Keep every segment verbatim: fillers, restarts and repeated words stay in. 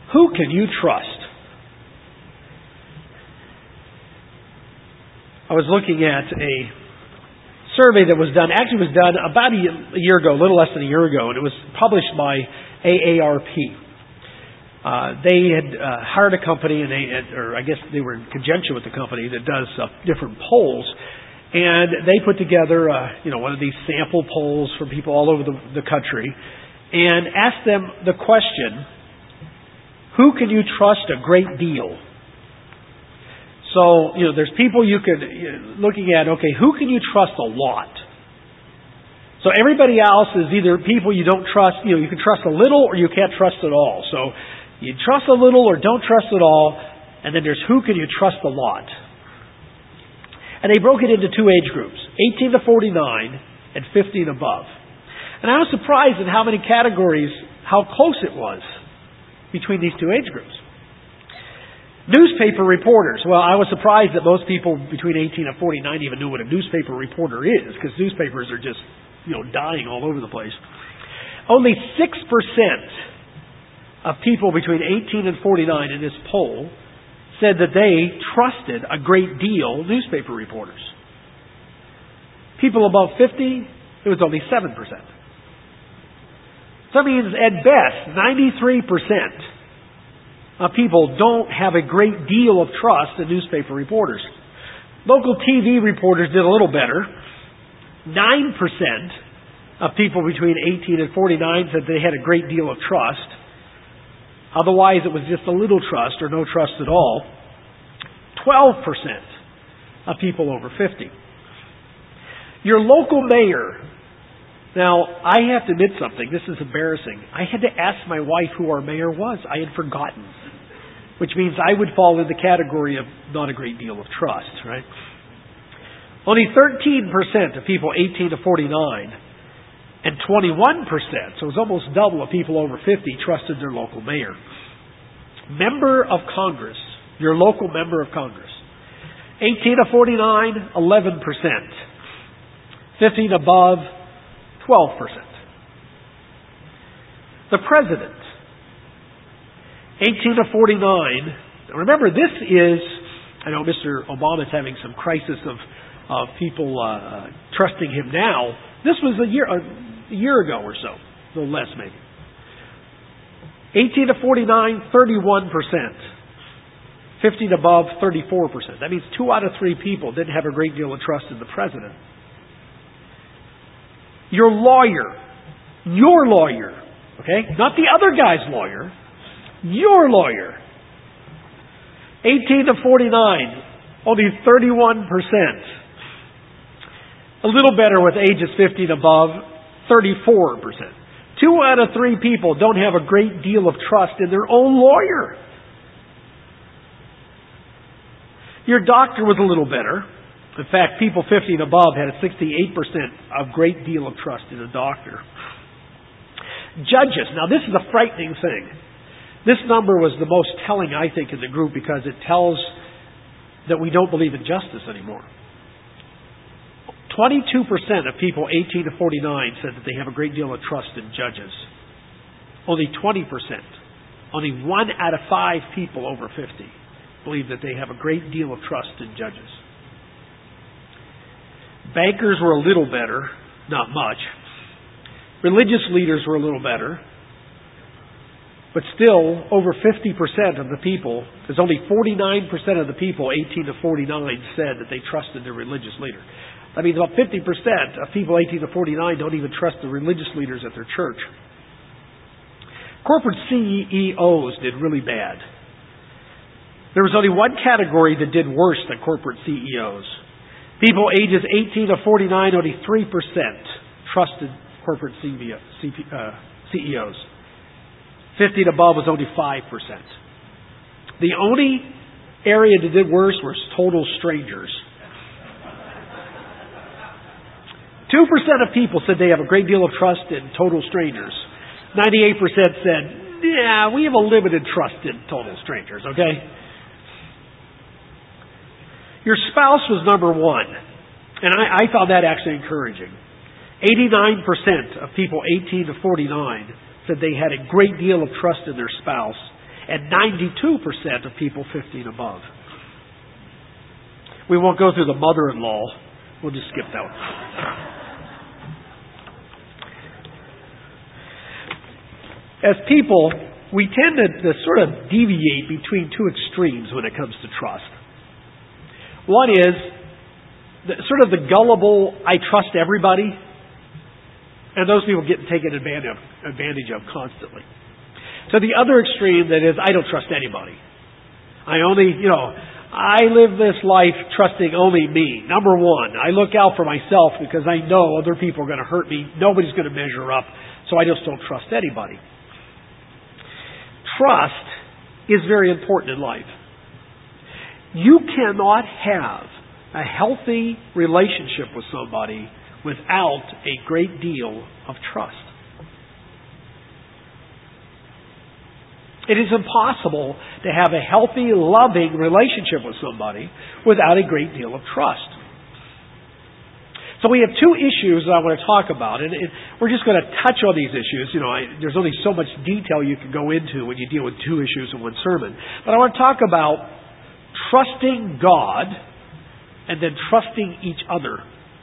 Who can you trust? I was looking at a survey that was done, actually was done about a year ago, a little less than a year ago, and it was published by A A R P. Uh, they had uh, hired a company, and they, had, or I guess they were in conjunction with the company that does uh, different polls, and they put together, uh, you know, one of these sample polls for people all over the, the country, and asked them the question, who can you trust a great deal? So, you know, there's people you could, you know, looking at, okay, who can you trust a lot? So everybody else is either people you don't trust, you know, you can trust a little or you can't trust at all. So you trust a little or don't trust at all, and then there's who can you trust a lot? And they broke it into two age groups, eighteen to forty-nine and fifty and above. And I was surprised at how many categories, how close it was between these two age groups. Newspaper reporters. Well, I was surprised that most people between eighteen and forty-nine even knew what a newspaper reporter is, because newspapers are just, you know, dying all over the place. Only six percent of people between eighteen and forty-nine in this poll said that they trusted a great deal newspaper reporters. People above fifty, it was only seven percent. So that means at best, ninety-three percent of people don't have a great deal of trust in newspaper reporters. Local T V reporters did a little better. nine percent of people between eighteen and forty-nine said they had a great deal of trust. Otherwise, it was just a little trust or no trust at all. twelve percent of people over fifty. Your local mayor. Now, I have to admit something. This is embarrassing. I had to ask my wife who our mayor was. I had forgotten. Which means I would fall in the category of not a great deal of trust, right? Only thirteen percent of people eighteen to forty-nine and twenty-one percent, so it's almost double of people over fifty, trusted their local mayor. Member of Congress, your local member of Congress. eighteen to forty-nine, eleven percent. fifty and above, twelve percent. The President, eighteen to forty-nine. Remember, this is, I know Mister Obama's having some crisis of, of people uh, trusting him now. This was a year, a year ago or so, a little less maybe. eighteen to forty-nine, thirty-one percent. fifty and above, thirty-four percent. That means two out of three people didn't have a great deal of trust in the President. Your lawyer, your lawyer, okay? Not the other guy's lawyer, your lawyer. eighteen to forty-nine, only thirty-one percent. A little better with ages fifty and above, thirty-four percent. Two out of three people don't have a great deal of trust in their own lawyer. Your doctor was a little better. In fact, people fifty and above had a sixty-eight percent of great deal of trust in a doctor. Judges. Now, this is a frightening thing. This number was the most telling, I think, in the group because it tells that we don't believe in justice anymore. twenty-two percent of people eighteen to forty-nine said that they have a great deal of trust in judges. Only twenty percent, only one out of five people over fifty believe that they have a great deal of trust in judges. Bankers were a little better, not much. Religious leaders were a little better. But still, over fifty percent of the people, there's only forty-nine percent of the people eighteen to forty-nine said that they trusted their religious leader. That means about fifty percent of people eighteen to forty-nine don't even trust the religious leaders at their church. Corporate C E Os did really bad. There was only one category that did worse than corporate C E Os. People ages eighteen to forty-nine, only three percent trusted corporate C E Os. fifty and above was only five percent. The only area that did worse was total strangers. two percent of people said they have a great deal of trust in total strangers. ninety-eight percent said, yeah, we have a limited trust in total strangers, okay? Your spouse was number one. And I, I found that actually encouraging. eighty-nine percent of people eighteen to forty-nine said they had a great deal of trust in their spouse. and ninety-two percent of people fifty and above. We won't go through the mother-in-law. We'll just skip that one. As people, we tend to, to sort of deviate between two extremes when it comes to trust. One is the, sort of the gullible, I trust everybody, and those people get taken advantage of, advantage of constantly. To the other extreme, that is, I don't trust anybody. I only, you know, I live this life trusting only me. Number one, I look out for myself because I know other people are going to hurt me. Nobody's going to measure up, so I just don't trust anybody. Trust is very important in life. You cannot have a healthy relationship with somebody without a great deal of trust. It is impossible to have a healthy, loving relationship with somebody without a great deal of trust. So we have two issues that I want to talk about, and we're just going to touch on these issues. You know, I, there's only so much detail you can go into when you deal with two issues in one sermon. But I want to talk about trusting God and then trusting each other.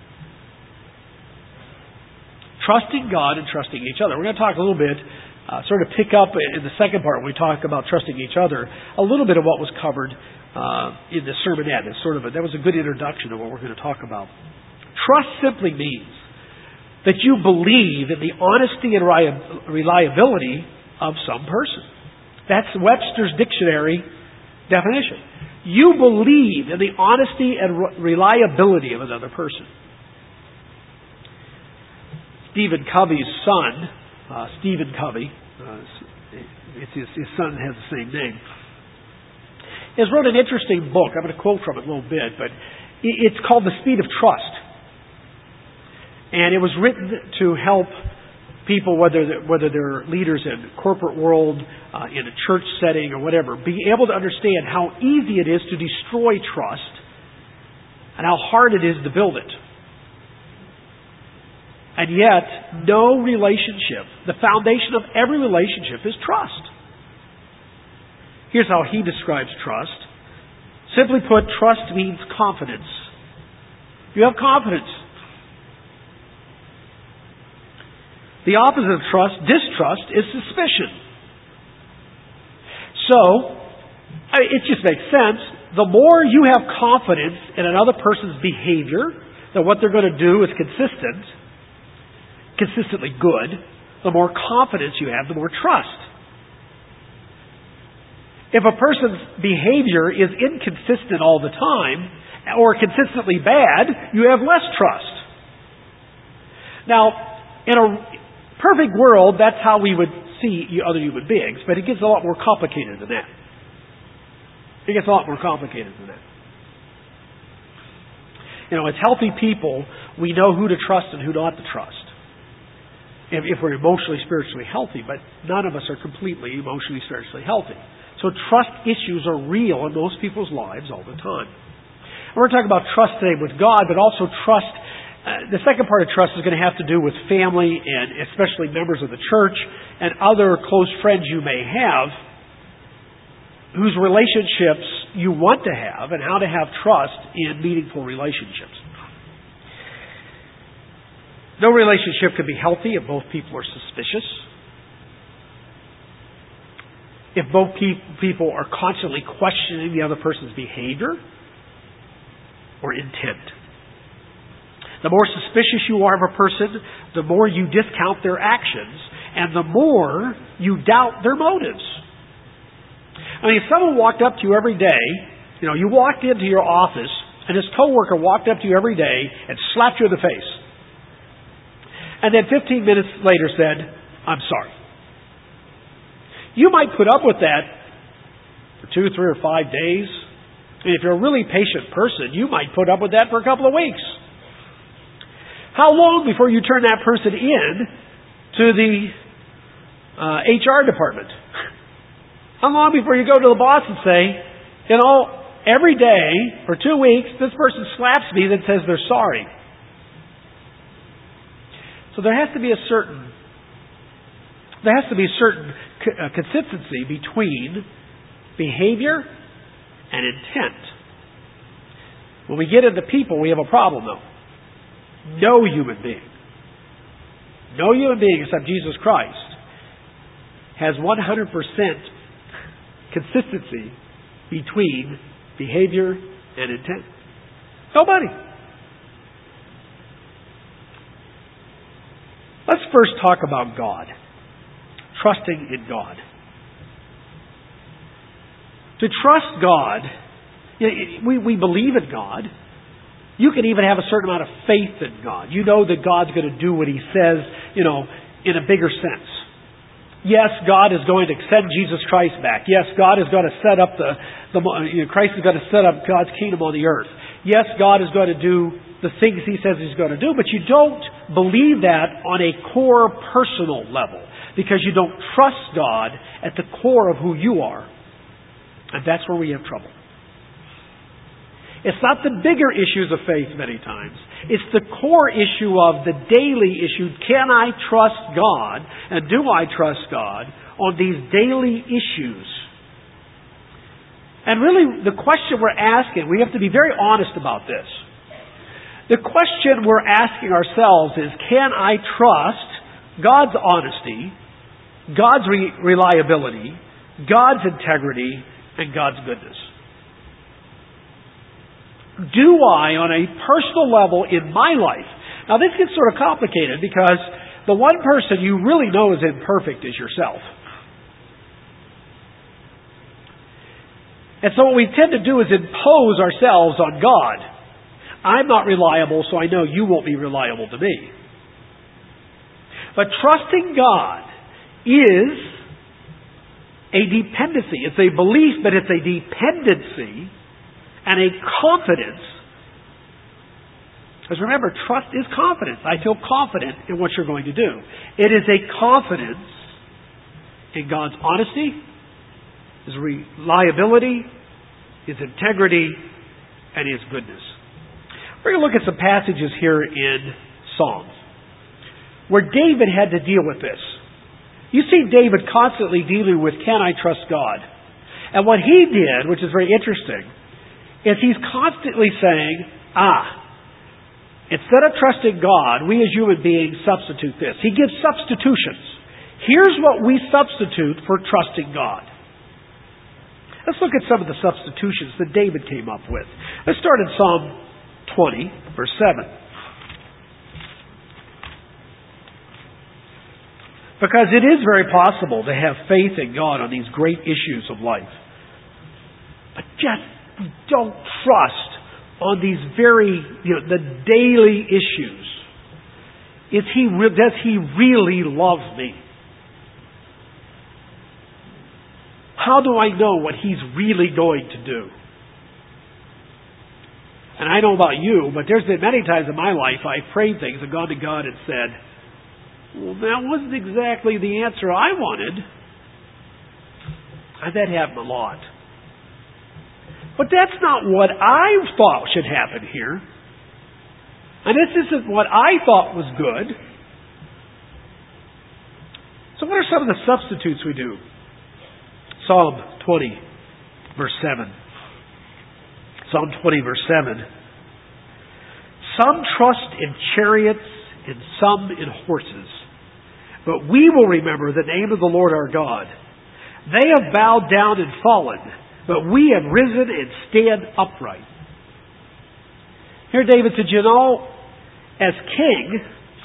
Trusting God and trusting each other. We're going to talk a little bit, uh, sort of pick up in the second part when we talk about trusting each other, a little bit of what was covered uh, in the sermonette. It's sort of a, that was a good introduction to what we're going to talk about. Trust simply means that you believe in the honesty and reliability of some person. That's Webster's dictionary definition. You believe in the honesty and reliability of another person. Stephen Covey's son, uh, Stephen Covey, uh, it's his, his son has the same name, has wrote an interesting book. I'm going to quote from it a little bit, but it's called The Speed of Trust. And it was written to help people, whether they're, whether they're leaders in the corporate world, uh, in a church setting or whatever, be able to understand how easy it is to destroy trust and how hard it is to build it. And yet, no relationship, the foundation of every relationship is trust. Here's how he describes trust. Simply put, trust means confidence. You have confidence. The opposite of trust, distrust, is suspicion. So, it just makes sense. The more you have confidence in another person's behavior, that what they're going to do is consistent, consistently good, the more confidence you have, the more trust. If a person's behavior is inconsistent all the time, or consistently bad, you have less trust. Now, in a perfect world, that's how we would see other human beings, but it gets a lot more complicated than that. It gets a lot more complicated than that. You know, as healthy people, we know who to trust and who not to trust. If, if we're emotionally, spiritually healthy, but none of us are completely emotionally, spiritually healthy. So trust issues are real in most people's lives all the time. And we're talking about trust today with God, but also trust. Uh, the second part of trust is going to have to do with family and especially members of the church and other close friends you may have whose relationships you want to have and how to have trust in meaningful relationships. No relationship can be healthy if both people are suspicious. If both pe- people are constantly questioning the other person's behavior or intent. The more suspicious you are of a person, the more you discount their actions, and the more you doubt their motives. I mean, if someone walked up to you every day, you know, you walked into your office, and his coworker walked up to you every day and slapped you in the face, and then fifteen minutes later said, "I'm sorry." You might put up with that for two, three, or five days. And if you're a really patient person, you might put up with that for a couple of weeks. How long before you turn that person in to the uh, H R department? How long before you go to the boss and say, you know, every day for two weeks, this person slaps me that says they're sorry. So there has to be a certain, there has to be a certain a consistency between behavior and intent. When we get into people, we have a problem, though. No human being, no human being except Jesus Christ has one hundred percent consistency between behavior and intent. Nobody. Let's first talk about God. Trusting in God. To trust God, we, we believe in God. You can even have a certain amount of faith in God. You know that God's going to do what He says, you know, in a bigger sense. Yes, God is going to send Jesus Christ back. Yes, God is going to set up the, the you know, Christ is going to set up God's kingdom on the earth. Yes, God is going to do the things He says He's going to do, but you don't believe that on a core personal level because you don't trust God at the core of who you are. And that's where we have trouble. It's not the bigger issues of faith many times. It's the core issue of the daily issue. Can I trust God? And do I trust God on these daily issues? And really, the question we're asking, we have to be very honest about this. The question we're asking ourselves is, can I trust God's honesty, God's re- reliability, God's integrity, and God's goodness? Do I, on a personal level in my life? Now this gets sort of complicated because the one person you really know is imperfect is yourself. And so what we tend to do is impose ourselves on God. I'm not reliable, so I know you won't be reliable to me. But trusting God is a dependency. It's a belief, but it's a dependency and a confidence. Because remember, trust is confidence. I feel confident in what you're going to do. It is a confidence in God's honesty, His reliability, His integrity, and His goodness. We're going to look at some passages here in Psalms where David had to deal with this. You see David constantly dealing with, can I trust God? And what he did, which is very interesting, is he's constantly saying, ah, instead of trusting God, we as human beings substitute this. He gives substitutions. Here's what we substitute for trusting God. Let's look at some of the substitutions that David came up with. Let's start in Psalm twenty, verse seven. Because it is very possible to have faith in God on these great issues of life. But just don't trust on these very, you know, the daily issues. Is he, does He really love me? How do I know what He's really going to do? And I know about you, but there's been many times in my life I've prayed things and gone to God and said, well, that wasn't exactly the answer I wanted. And that happened a lot. But that's not what I thought should happen here. And this isn't what I thought was good. So what are some of the substitutes we do? Psalm twenty, verse seven. Psalm twenty, verse seven. Some trust in chariots and some in horses. But we will remember the name of the Lord our God. They have bowed down and fallen, but we have risen and stand upright. Here David said, you know, as king,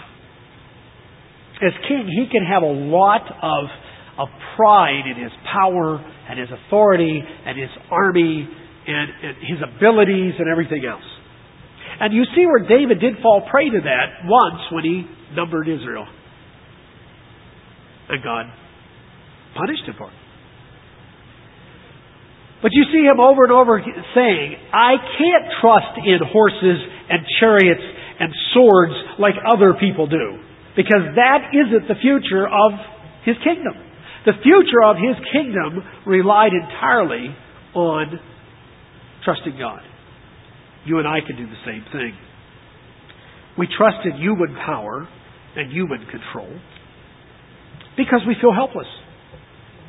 as king, he can have a lot of, of pride in his power and his authority and his army and, and his abilities and everything else. And you see where David did fall prey to that once when he numbered Israel. And God punished him for it. But you see him over and over saying, I can't trust in horses and chariots and swords like other people do. Because that isn't the future of His kingdom. The future of His kingdom relied entirely on trusting God. You and I can do the same thing. We trust in human power and human control because we feel helpless.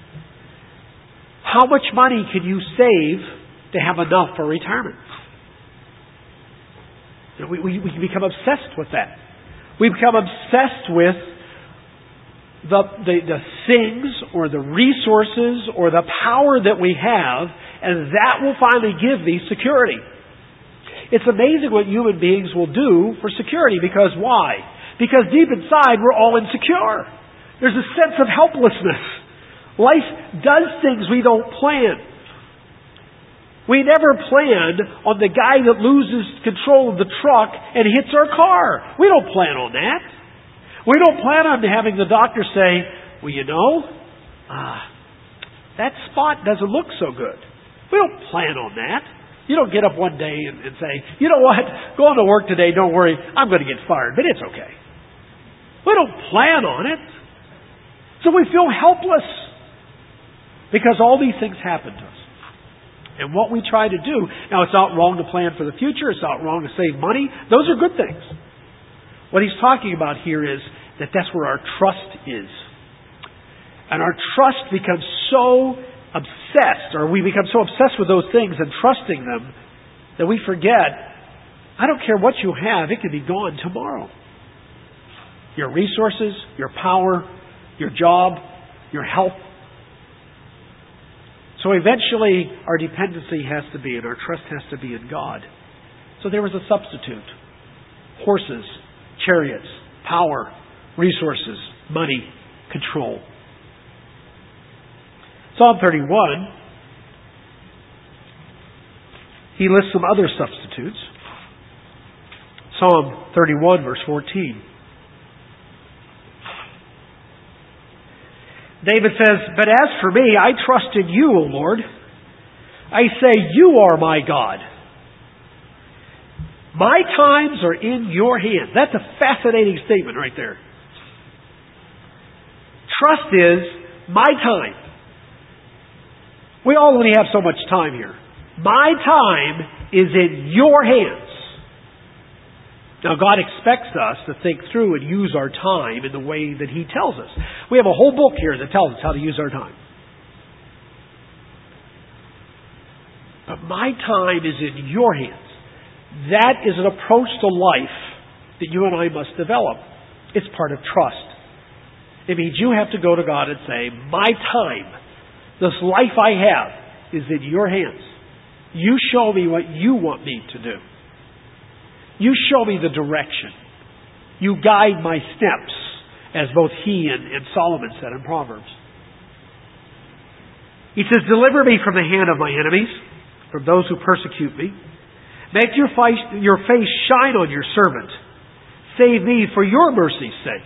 How much money can you save to have enough for retirement? You know, we, we, we become obsessed with that. We become obsessed with the, the, the things or the resources or the power that we have, and that will finally give thee security. It's amazing what human beings will do for security, because why? Because deep inside we're all insecure. There's a sense of helplessness. Life does things we don't plan. We never planned on the guy that loses control of the truck and hits our car. We don't plan on that. We don't plan on having the doctor say, well, you know, ah, that spot doesn't look so good. We don't plan on that. You don't get up one day and, and say, you know what, going to work today, don't worry, I'm going to get fired, but it's okay. We don't plan on it. So we feel helpless because all these things happen to us. And what we try to do, now it's not wrong to plan for the future, it's not wrong to save money, those are good things. What he's talking about here is that that's where our trust is. And our trust becomes so obsessed, or we become so obsessed with those things and trusting them, that we forget, I don't care what you have, it could be gone tomorrow. Your resources, your power, your job, your health. So eventually our dependency has to be, and our trust has to be in God. So there was a substitute. Horses, chariots, power, resources, money, control. Psalm thirty-one, he lists some other substitutes. Psalm thirty-one, verse fourteen. David says, but as for me, I trust in you, O Lord. I say, you are my God. My times are in your hands. That's a fascinating statement right there. Trust is my time. We all only have so much time here. My time is in your hands. Now, God expects us to think through and use our time in the way that He tells us. We have a whole book here that tells us how to use our time. But my time is in your hands. That is an approach to life that you and I must develop. It's part of trust. It means you have to go to God and say, my time, this life I have, is in your hands. You show me what you want me to do. You show me the direction. You guide my steps, as both he and, and Solomon said in Proverbs. He says, deliver me from the hand of my enemies, from those who persecute me. Make your face, your face shine on your servant. Save me for your mercy's sake.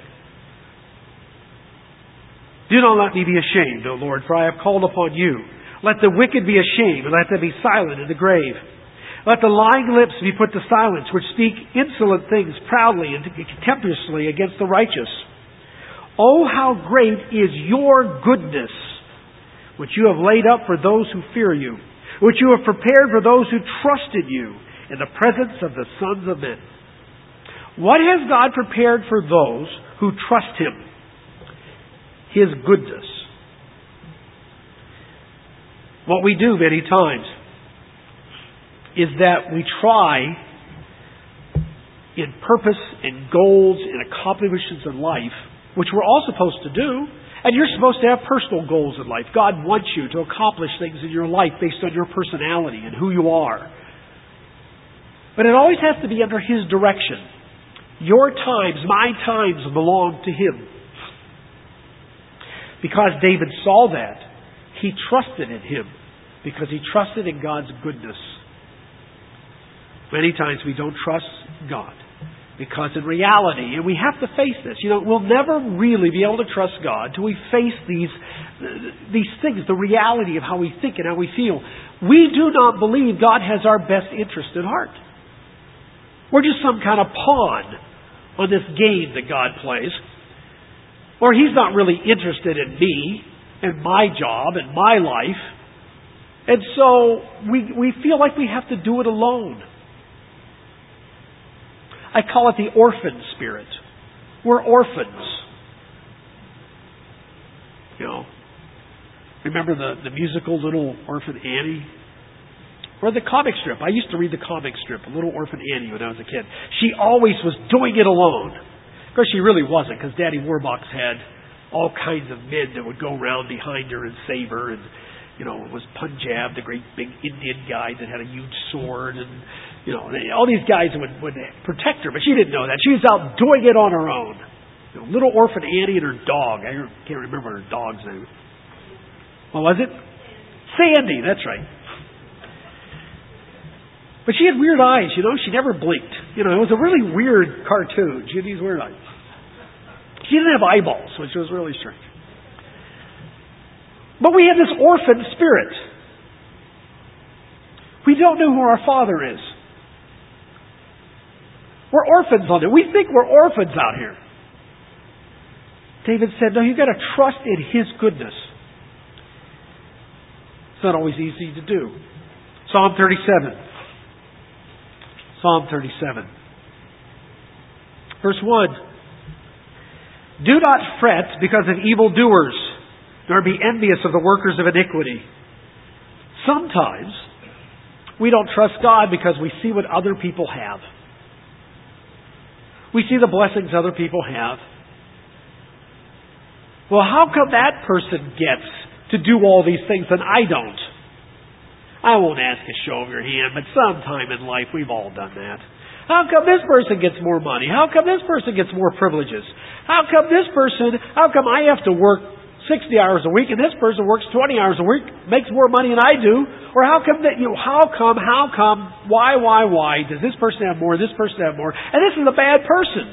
Do not let me be ashamed, O Lord, for I have called upon you. Let the wicked be ashamed, and let them be silent in the grave. Let the lying lips be put to silence, which speak insolent things proudly and contemptuously against the righteous. Oh, how great is your goodness, which you have laid up for those who fear you, which you have prepared for those who trust in you, in the presence of the sons of men. What has God prepared for those who trust Him? His goodness. What we do many times is that we try in purpose and goals and accomplishments in life, which we're all supposed to do, and you're supposed to have personal goals in life. God wants you to accomplish things in your life based on your personality and who you are. But it always has to be under His direction. Your times, my times, belong to Him. Because David saw that, he trusted in Him, because he trusted in God's goodness. Many times we don't trust God, because in reality, and we have to face this, you know, we'll never really be able to trust God till we face these, these things, the reality of how we think and how we feel. We do not believe God has our best interest at heart. We're just some kind of pawn on this game that God plays. Or He's not really interested in me and my job and my life. And so we, we feel like we have to do it alone. I call it the orphan spirit. We're orphans. You know, Remember the, the musical Little Orphan Annie? Or the comic strip. I used to read the comic strip, Little Orphan Annie, when I was a kid. She always was doing it alone. Of course, she really wasn't, because Daddy Warbucks had all kinds of men that would go around behind her and save her. And, you know, it was Punjab, the great big Indian guy that had a huge sword. And, you know, all these guys would, would protect her. But she didn't know that. She was out doing it on her own. You know, Little Orphan Annie and her dog. I can't remember her dog's name. What was it? Sandy, that's right. But she had weird eyes, you know. She never blinked. You know, it was a really weird cartoon. She had these weird eyes. She didn't have eyeballs, which was really strange. But we have this orphan spirit. We don't know who our Father is. We're orphans on it. We think we're orphans out here. David said, no, you've got to trust in His goodness. It's not always easy to do. Psalm thirty-seven. Psalm thirty-seven. Verse one. Do not fret because of evildoers, nor be envious of the workers of iniquity. Sometimes we don't trust God because we see what other people have. We see the blessings other people have. Well, how come that person gets to do all these things and I don't? I won't ask a show of your hand, but sometime in life we've all done that. How come this person gets more money? How come this person gets more privileges? How come this person, how come I have to work sixty hours a week and this person works twenty hours a week, makes more money than I do? Or how come that, you know, how come, how come, why, why, why does this person have more, this person have more? And this is a bad person.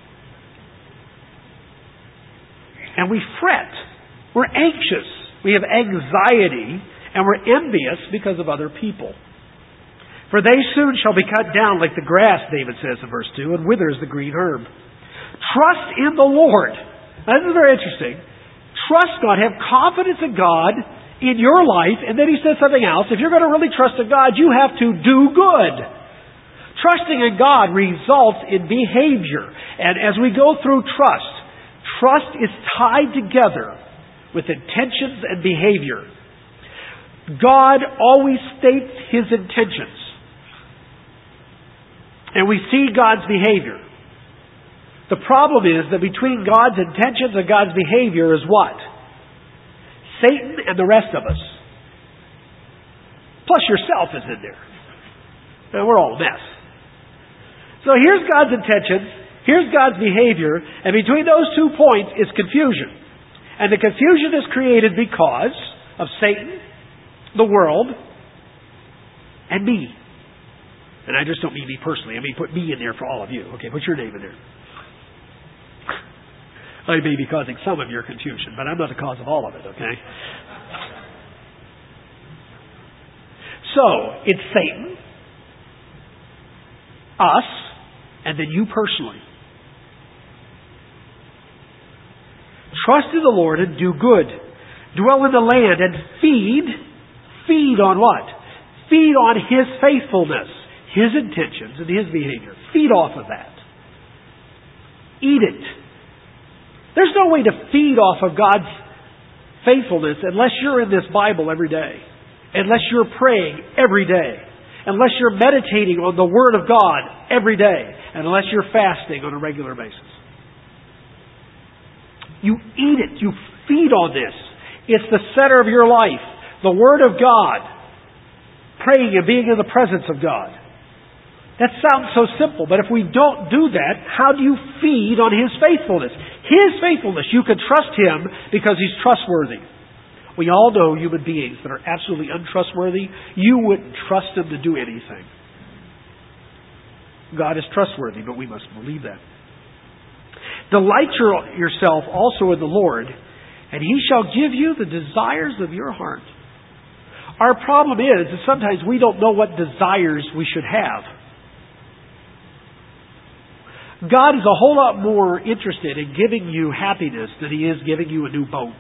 And we fret. We're anxious. We have anxiety, and we're envious because of other people. For they soon shall be cut down like the grass, David says in verse two, and wither as the green herb. Trust in the Lord. Now, this is very interesting. Trust God. Have confidence in God in your life. And then he says something else. If you're going to really trust in God, you have to do good. Trusting in God results in behavior. And as we go through trust, trust is tied together with intentions and behavior. God always states His intentions. And we see God's behavior. The problem is that between God's intentions and God's behavior is what? Satan and the rest of us. Plus yourself is in there. Now we're all a mess. So here's God's intentions. Here's God's behavior. And between those two points is confusion. And the confusion is created because of Satan, the world, and me. And I just don't mean me personally. I mean put me in there for all of you. Okay, put your name in there. I may be causing some of your confusion, but I'm not the cause of all of it, okay? So, it's Satan, us, and then you personally. Trust in the Lord and do good. Dwell in the land and feed. Feed on what? Feed on His faithfulness, His intentions, and His behavior. Feed off of that. Eat it. There's no way to feed off of God's faithfulness unless you're in this Bible every day. Unless you're praying every day. Unless you're meditating on the Word of God every day. And unless you're fasting on a regular basis. You eat it. You feed on this. It's the center of your life. The Word of God. Praying and being in the presence of God. That sounds so simple, but if we don't do that, how do you feed on His faithfulness? His faithfulness, you can trust Him because He's trustworthy. We all know human beings that are absolutely untrustworthy. You wouldn't trust them to do anything. God is trustworthy, but we must believe that. Delight your, yourself also in the Lord, and He shall give you the desires of your heart. Our problem is that sometimes we don't know what desires we should have. God is a whole lot more interested in giving you happiness than He is giving you a new boat.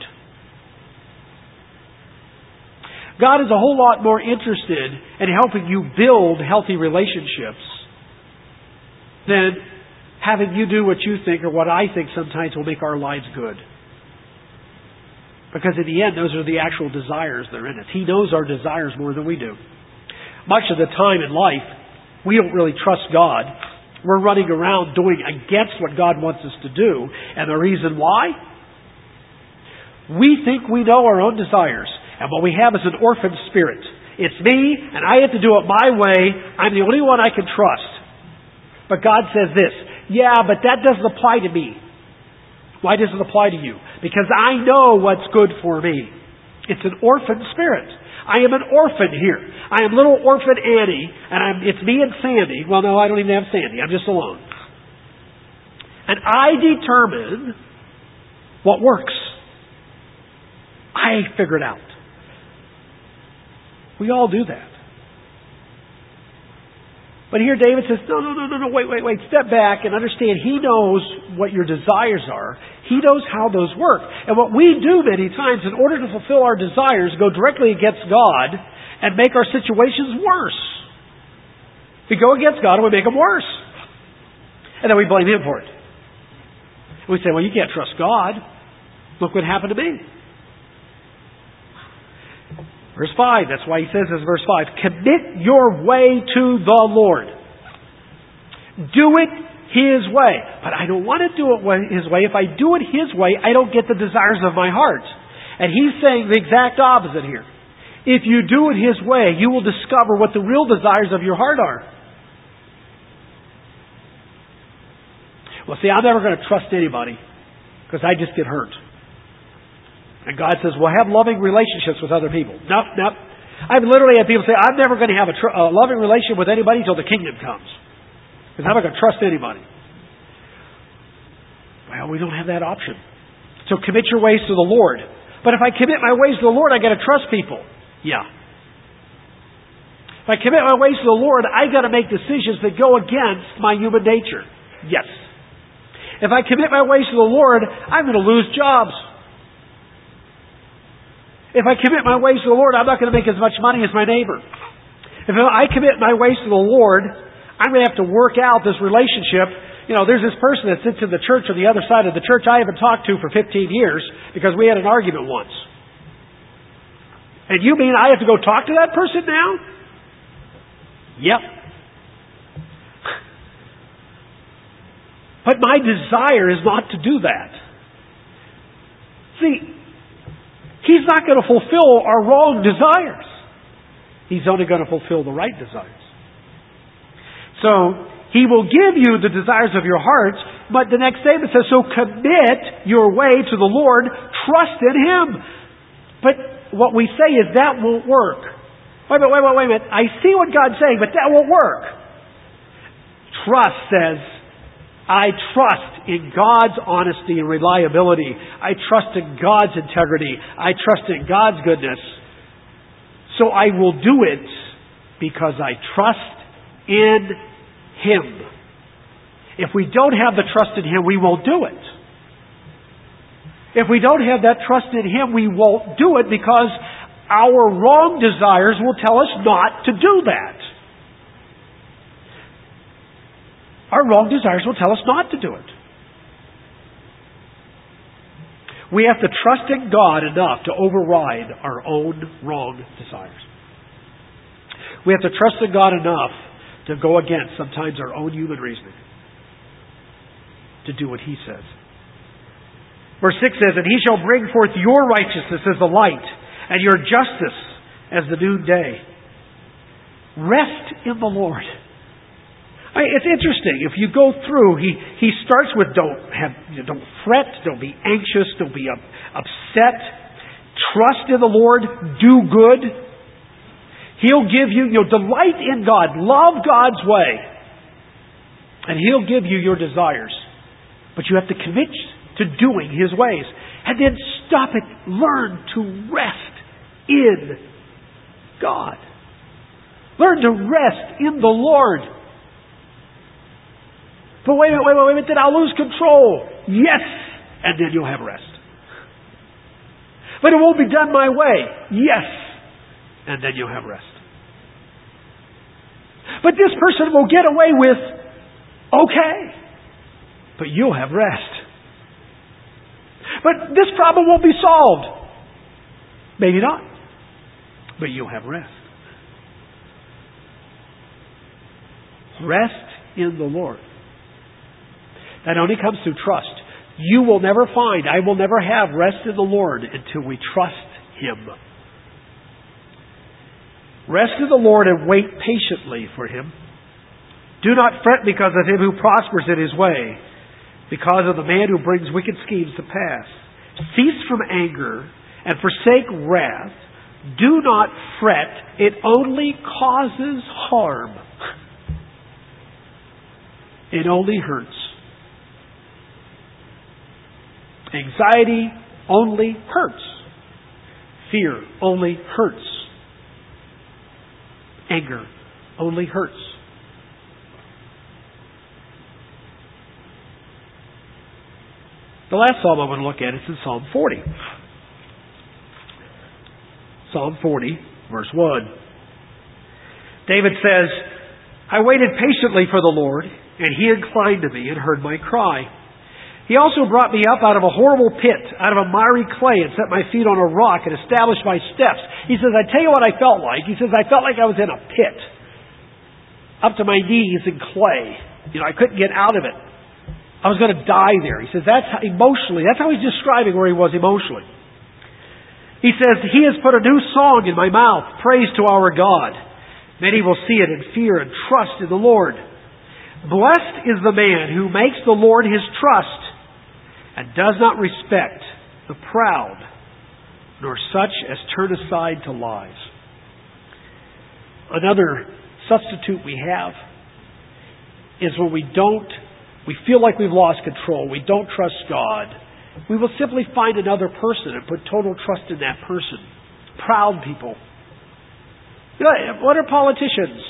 God is a whole lot more interested in helping you build healthy relationships than having you do what you think or what I think sometimes will make our lives good. Because in the end, those are the actual desires that are in us. He knows our desires more than we do. Much of the time in life, we don't really trust God. We're running around doing against what God wants us to do. And the reason why? We think we know our own desires. And what we have is an orphan spirit. It's me, and I have to do it my way. I'm the only one I can trust. But God says this, yeah, but that doesn't apply to me. Why does it apply to you? Because I know what's good for me. It's an orphan spirit. I am an orphan here. I am little orphan Annie, and I'm, it's me and Sandy. Well, no, I don't even have Sandy. I'm just alone. And I determine what works. I figure it out. We all do that. But here David says, no, no, no, no, no, wait, wait, wait, step back and understand He knows what your desires are. He knows how those work. And what we do many times in order to fulfill our desires, go directly against God and make our situations worse. We go against God and we make them worse. And then we blame Him for it. And we say, well, you can't trust God. Look what happened to me. Verse five, that's why he says this, verse five, commit your way to the Lord. Do it His way. But I don't want to do it His way. If I do it His way, I don't get the desires of my heart. And he's saying the exact opposite here. If you do it His way, you will discover what the real desires of your heart are. Well, see, I'm never going to trust anybody because I just get hurt. And God says, well, have loving relationships with other people. Nope, nope. I've literally had people say, I'm never going to have a, tr- a loving relationship with anybody until the kingdom comes. Because I'm not going to trust anybody. Well, we don't have that option. So commit your ways to the Lord. But if I commit my ways to the Lord, I got to trust people. Yeah. If I commit my ways to the Lord, I got to make decisions that go against my human nature. Yes. If I commit my ways to the Lord, I'm going to lose jobs. If I commit my ways to the Lord, I'm not going to make as much money as my neighbor. If I commit my ways to the Lord, I'm going to have to work out this relationship. You know, there's this person that sits in the church on the other side of the church I haven't talked to for fifteen years because we had an argument once. And you mean I have to go talk to that person now? Yep. But my desire is not to do that. See, He's not going to fulfill our wrong desires. He's only going to fulfill the right desires. So, He will give you the desires of your heart, but the next statement says, so commit your way to the Lord, trust in Him. But what we say is that won't work. Wait a minute, wait a minute, wait a minute. I see what God's saying, but that won't work. Trust says, I trust in God's honesty and reliability. I trust in God's integrity. I trust in God's goodness. So I will do it because I trust in Him. If we don't have the trust in Him, we won't do it. If we don't have that trust in Him, we won't do it because our wrong desires will tell us not to do that. Our wrong desires will tell us not to do it. We have to trust in God enough to override our own wrong desires. We have to trust in God enough to go against sometimes our own human reasoning. To do what He says. Verse six says, and He shall bring forth your righteousness as the light, and your justice as the noonday. Rest in the Lord. I mean, it's interesting. If you go through, he, he starts with don't have, you know, don't fret, don't be anxious, don't be up, upset. Trust in the Lord, do good. He'll give you, you know, delight in God, love God's way, and He'll give you your desires. But you have to commit to doing His ways, and then stop it. Learn to rest in God. Learn to rest in the Lord. But wait a minute, wait a minute, wait a minute, then I'll lose control. Yes! And then you'll have rest. But it won't be done my way. Yes! And then you'll have rest. But this person will get away with, okay. But you'll have rest. But this problem won't be solved. Maybe not. But you'll have rest. Rest in the Lord. That only comes through trust. You will never find, I will never have rest in the Lord until we trust Him. Rest in the Lord and wait patiently for Him. Do not fret because of him who prospers in his way, because of the man who brings wicked schemes to pass. Cease from anger and forsake wrath. Do not fret. It only causes harm. It only hurts. Anxiety only hurts. Fear only hurts. Anger only hurts. The last psalm I want to look at is in Psalm forty. Psalm forty, verse one. David says, I waited patiently for the Lord, and He inclined to me and heard my cry. He also brought me up out of a horrible pit, out of a miry clay, and set my feet on a rock and established my steps. He says, I tell you what I felt like. He says, I felt like I was in a pit, up to my knees in clay. You know, I couldn't get out of it. I was going to die there. He says, that's how, emotionally, that's how he's describing where he was emotionally. He says, He has put a new song in my mouth, praise to our God. Many will see it and fear and trust in the Lord. Blessed is the man who makes the Lord his trust and does not respect the proud, nor such as turn aside to lies. Another substitute we have is when we don't We feel like we've lost control. We don't trust God. We will simply find another person and put total trust in that person. Proud people. You know, what are politicians?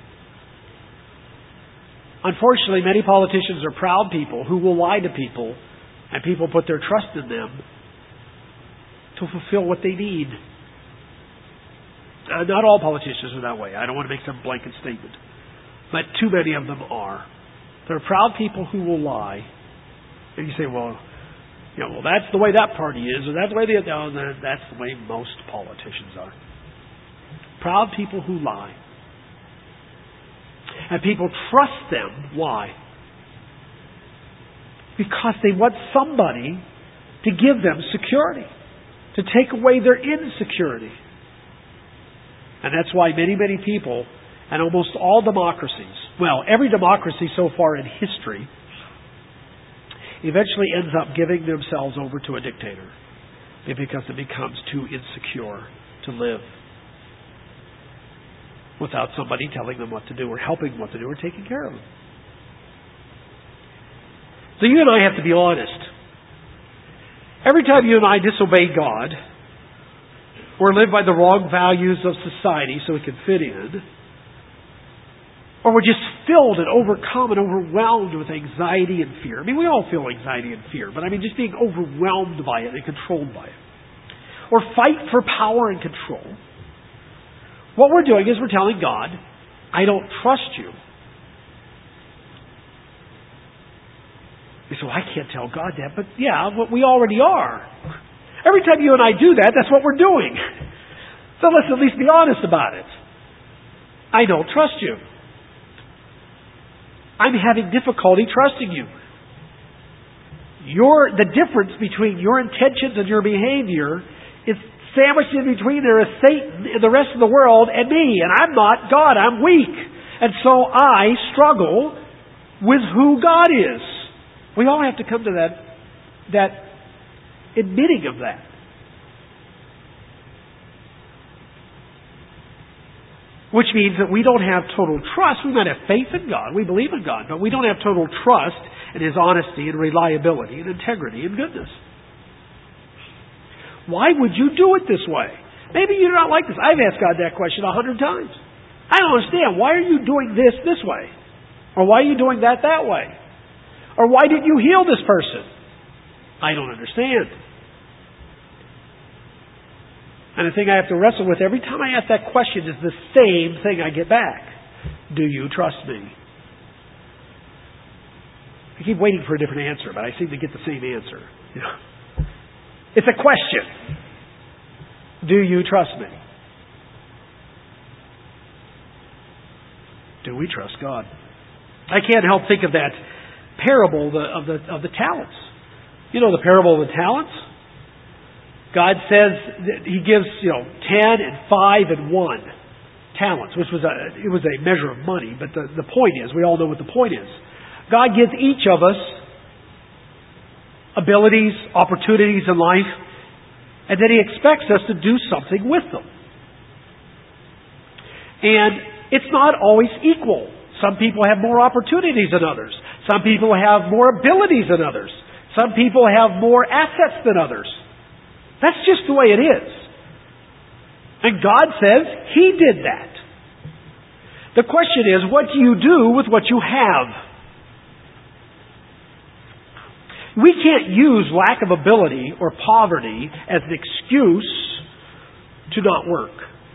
Unfortunately, many politicians are proud people who will lie to people, and people put their trust in them to fulfill what they need. Uh, not all politicians are that way. I don't want to make some blanket statement. But too many of them are. There are proud people who will lie. And you say, well, you know, well, that's the way that party is, or that's the way the no, that's the way most politicians are. Proud people who lie. And people trust them. Why? Because they want somebody to give them security, to take away their insecurity. And that's why many, many people, and almost all democracies, well, every democracy so far in history eventually ends up giving themselves over to a dictator because it becomes too insecure to live without somebody telling them what to do or helping them what to do or taking care of them. So you and I have to be honest. Every time you and I disobey God or live by the wrong values of society so we can fit in, or we're just filled and overcome and overwhelmed with anxiety and fear. I mean, we all feel anxiety and fear, but I mean just being overwhelmed by it and controlled by it. Or fight for power and control. What we're doing is we're telling God, I don't trust you. You say, well, I can't tell God that, but yeah, we already are. Every time you and I do that, that's what we're doing. So let's at least be honest about it. I don't trust you. I'm having difficulty trusting you. Your, the difference between your intentions and your behavior is sandwiched in between there is Satan and the rest of the world and me. And I'm not God. I'm weak. And so I struggle with who God is. We all have to come to that, that admitting of that. Which means that we don't have total trust. We might have faith in God. We believe in God. But we don't have total trust in His honesty and reliability and integrity and goodness. Why would you do it this way? Maybe you're not like this. I've asked God that question a hundred times. I don't understand. Why are you doing this this way? Or why are you doing that that way? Or why didn't you heal this person? I don't understand. And the thing I have to wrestle with every time I ask that question is the same thing I get back. Do you trust me? I keep waiting for a different answer, but I seem to get the same answer. You know? It's a question. Do you trust me? Do we trust God? I can't help think of that parable of the, of the, of the talents. You know the parable of the talents? God says that He gives, you know, ten and five and one talents, which was a, it was a measure of money. But the, the point is, we all know what the point is. God gives each of us abilities, opportunities in life, and then He expects us to do something with them. And it's not always equal. Some people have more opportunities than others. Some people have more abilities than others. Some people have more assets than others. That's just the way it is. And God says He did that. The question is, what do you do with what you have? We can't use lack of ability or poverty as an excuse to not work.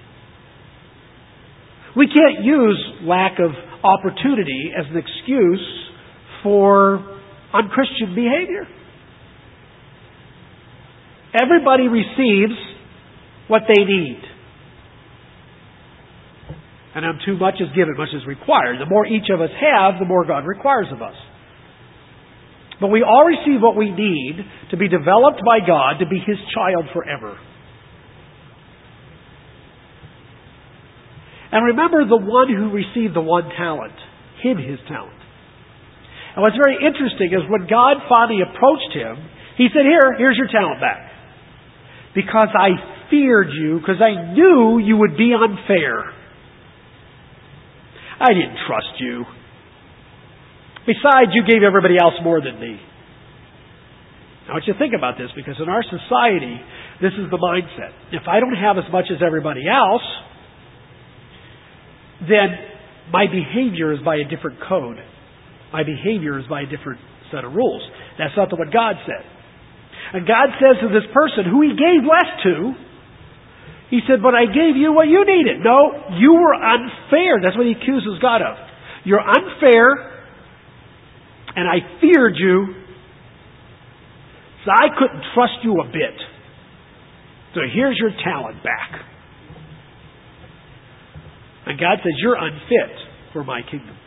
We can't use lack of opportunity as an excuse for unchristian behavior. Everybody receives what they need. And um, too much is given, much is required. The more each of us have, the more God requires of us. But we all receive what we need to be developed by God to be His child forever. And remember, the one who received the one talent hid his talent. And what's very interesting is when God finally approached him, He said, Here, here's your talent back. Because I feared you, because I knew you would be unfair. I didn't trust you. Besides, you gave everybody else more than me. I want you to think about this, because in our society, this is the mindset. If I don't have as much as everybody else, then my behavior is by a different code. My behavior is by a different set of rules. That's not what God said. And God says to this person who He gave less to, He said, but I gave you what you needed. No, you were unfair. That's what He accuses God of. You're unfair, and I feared you, so I couldn't trust you a bit. So here's your talent back. And God says, you're unfit for my kingdom.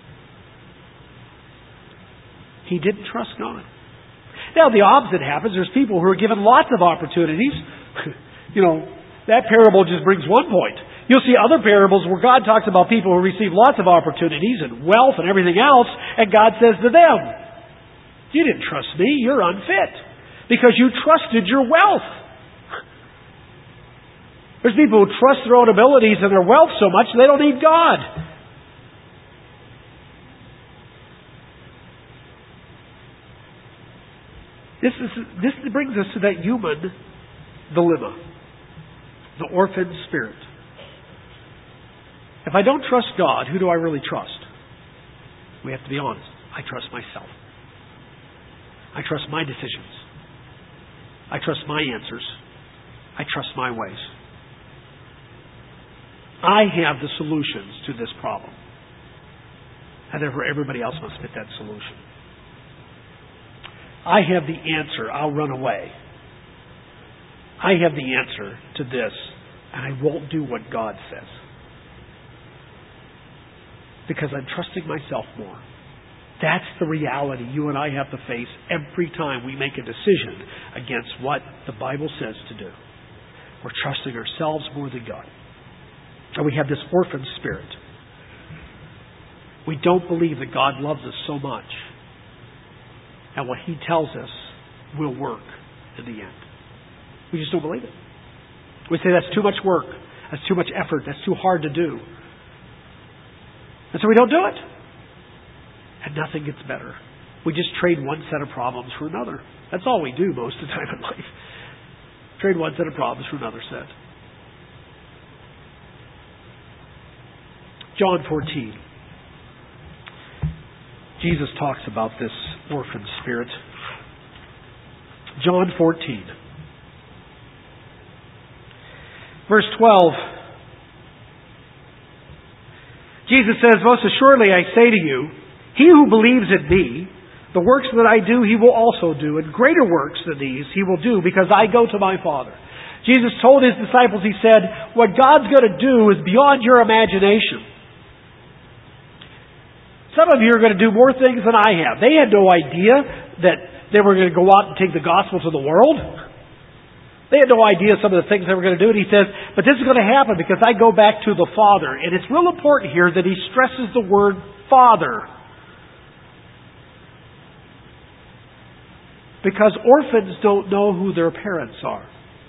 He didn't trust God. Now, the opposite happens. There's people who are given lots of opportunities. You know, that parable just brings one point. You'll see other parables where God talks about people who receive lots of opportunities and wealth and everything else, and God says to them, you didn't trust me, you're unfit, because you trusted your wealth. There's people who trust their own abilities and their wealth so much they don't need God. This is this brings us to that human dilemma, the orphan spirit. If I don't trust God, who do I really trust? We have to be honest. I trust myself. I trust my decisions. I trust my answers. I trust my ways. I have the solutions to this problem. And therefore everybody else must fit that solution. I have the answer. I'll run away. I have the answer to this, and I won't do what God says. Because I'm trusting myself more. That's the reality you and I have to face every time we make a decision against what the Bible says to do. We're trusting ourselves more than God. And we have this orphan spirit. We don't believe that God loves us so much. And what He tells us will work in the end. We just don't believe it. We say that's too much work. That's too much effort. That's too hard to do. And so we don't do it. And nothing gets better. We just trade one set of problems for another. That's all we do most of the time in life. Trade one set of problems for another set. John fourteen. Jesus talks about this orphan spirit. John fourteen. Verse twelve. Jesus says, most assuredly I say to you, he who believes in me, the works that I do he will also do, and greater works than these he will do, because I go to my Father. Jesus told His disciples, He said, what God's going to do is beyond your imagination. Some of you are going to do more things than I have. They had no idea that they were going to go out and take the gospel to the world. They had no idea some of the things they were going to do. And He says, but this is going to happen because I go back to the Father. And it's real important here that He stresses the word Father. Because orphans don't know who their parents are.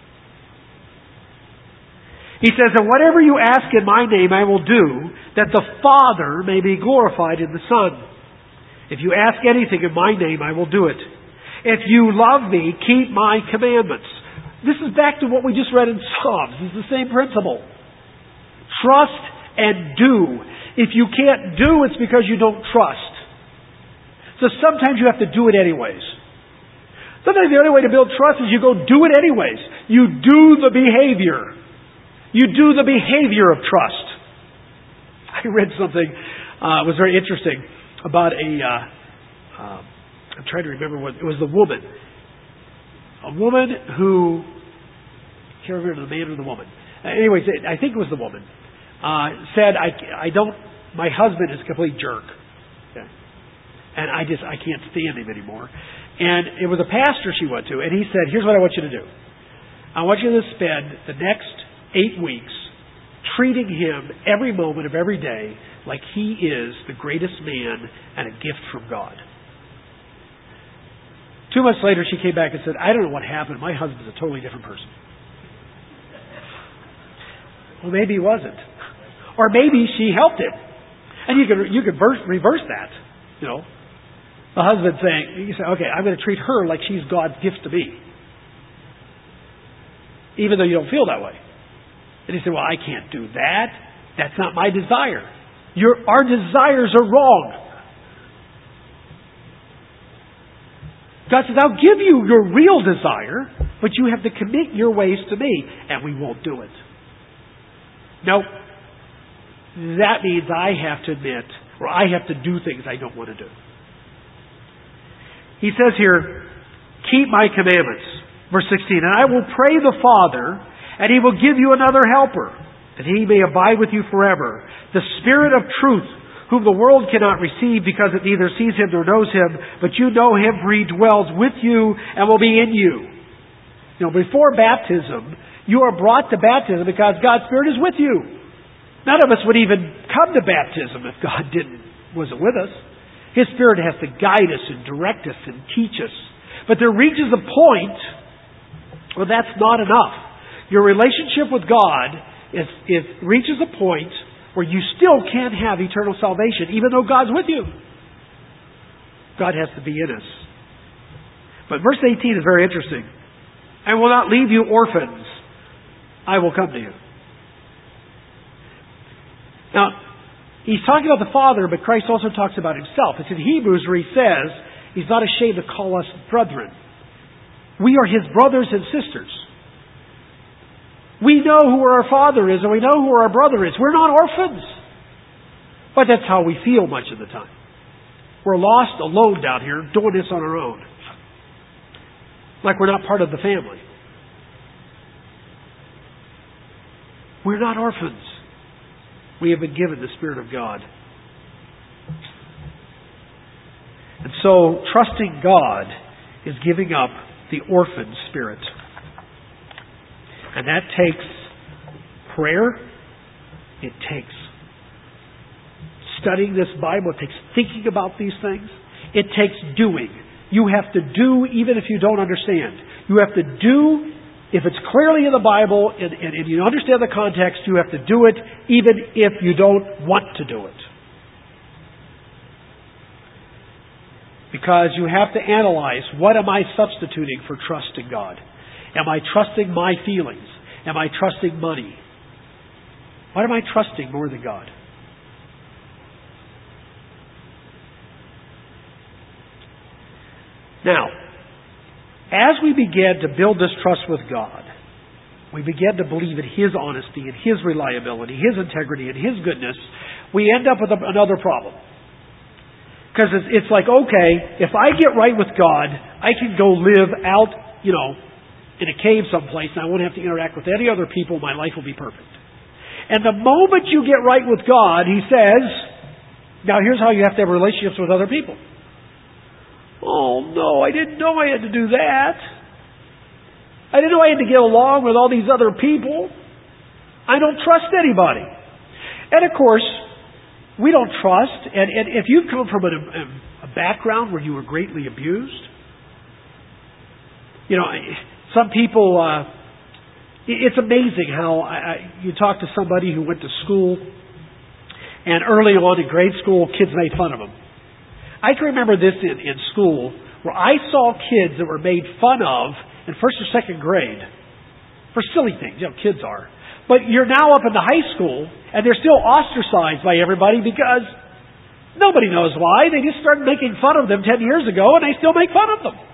He says, and whatever you ask in my name I will do, that the Father may be glorified in the Son. If you ask anything in my name, I will do it. If you love me, keep my commandments. This is back to what we just read in Psalms. It's the same principle. Trust and do. If you can't do, it's because you don't trust. So sometimes you have to do it anyways. Sometimes the only way to build trust is you go do it anyways. You do the behavior. You do the behavior of trust. I read something, uh, it was very interesting, about a, uh, uh, I'm trying to remember what, it was the woman. A woman who, I can't remember the man or the woman. Uh, anyways, I think it was the woman. Uh, said, I, I don't, my husband is a complete jerk. Okay. And I just, I can't stand him anymore. And it was a pastor she went to, and he said, here's what I want you to do. I want you to spend the next eight weeks treating him every moment of every day like he is the greatest man and a gift from God. Two months later, she came back and said, I don't know what happened. My husband's a totally different person. Well, maybe he wasn't. Or maybe she helped him. And you could, you could verse, reverse that, you know. The husband saying, you say, okay, I'm going to treat her like she's God's gift to me. Even though you don't feel that way. And he said, well, I can't do that. That's not my desire. Your, our desires are wrong. God says, I'll give you your real desire, but you have to commit your ways to me, and we won't do it. Nope. That means I have to admit, or I have to do things I don't want to do. He says here, keep my commandments. Verse sixteen, and I will pray the Father, and He will give you another helper, that He may abide with you forever. The Spirit of truth, whom the world cannot receive because it neither sees Him nor knows Him, but you know Him, for He dwells with you and will be in you. You know, before baptism, you are brought to baptism because God's Spirit is with you. None of us would even come to baptism if God didn't wasn't with us. His Spirit has to guide us and direct us and teach us. But there reaches a point where that's not enough. Your relationship with God is, is reaches a point where you still can't have eternal salvation, even though God's with you. God has to be in us. But verse eighteen is very interesting. I will not leave you orphans. I will come to you. Now, he's talking about the Father, but Christ also talks about Himself. It's in Hebrews where He says He's not ashamed to call us brethren. We are His brothers and sisters. We know who our Father is and we know who our brother is. We're not orphans. But that's how we feel much of the time. We're lost, alone down here, doing this on our own. Like we're not part of the family. We're not orphans. We have been given the Spirit of God. And so, trusting God is giving up the orphan spirit. And that takes prayer. It takes studying this Bible. It takes thinking about these things. It takes doing. You have to do even if you don't understand. You have to do, if it's clearly in the Bible and, and, and you understand the context, you have to do it even if you don't want to do it. Because you have to analyze, what am I substituting for trust in God? Am I trusting my feelings? Am I trusting money? What am I trusting more than God? Now, as we begin to build this trust with God, we begin to believe in His honesty and His reliability, His integrity and His goodness, we end up with another problem. Because it's, it's like, okay, if I get right with God, I can go live out, you know, in a cave someplace and I won't have to interact with any other people. My life will be perfect. And the moment you get right with God, He says, now here's how you have to have relationships with other people. Oh no, I didn't know I had to do that. I didn't know I had to get along with all these other people. I don't trust anybody. And of course, we don't trust, and, and if you've come from a, a background where you were greatly abused, you know, some people, uh, it's amazing how I, I, you talk to somebody who went to school, and early on in grade school, kids made fun of them. I can remember this in, in school, where I saw kids that were made fun of in first or second grade for silly things, you know, kids are. But you're now up in the high school, and they're still ostracized by everybody because nobody knows why. They just started making fun of them ten years ago, and they still make fun of them.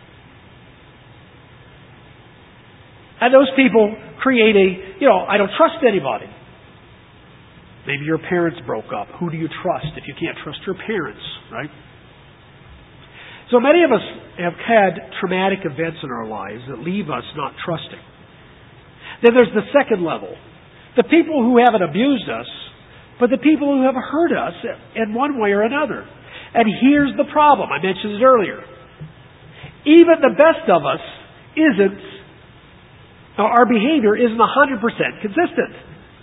And those people create a, you know, I don't trust anybody. Maybe your parents broke up. Who do you trust if you can't trust your parents, right? So many of us have had traumatic events in our lives that leave us not trusting. Then there's the second level. The people who haven't abused us, but the people who have hurt us in one way or another. And here's the problem. I mentioned it earlier. Even the best of us isn't, our behavior isn't one hundred percent consistent.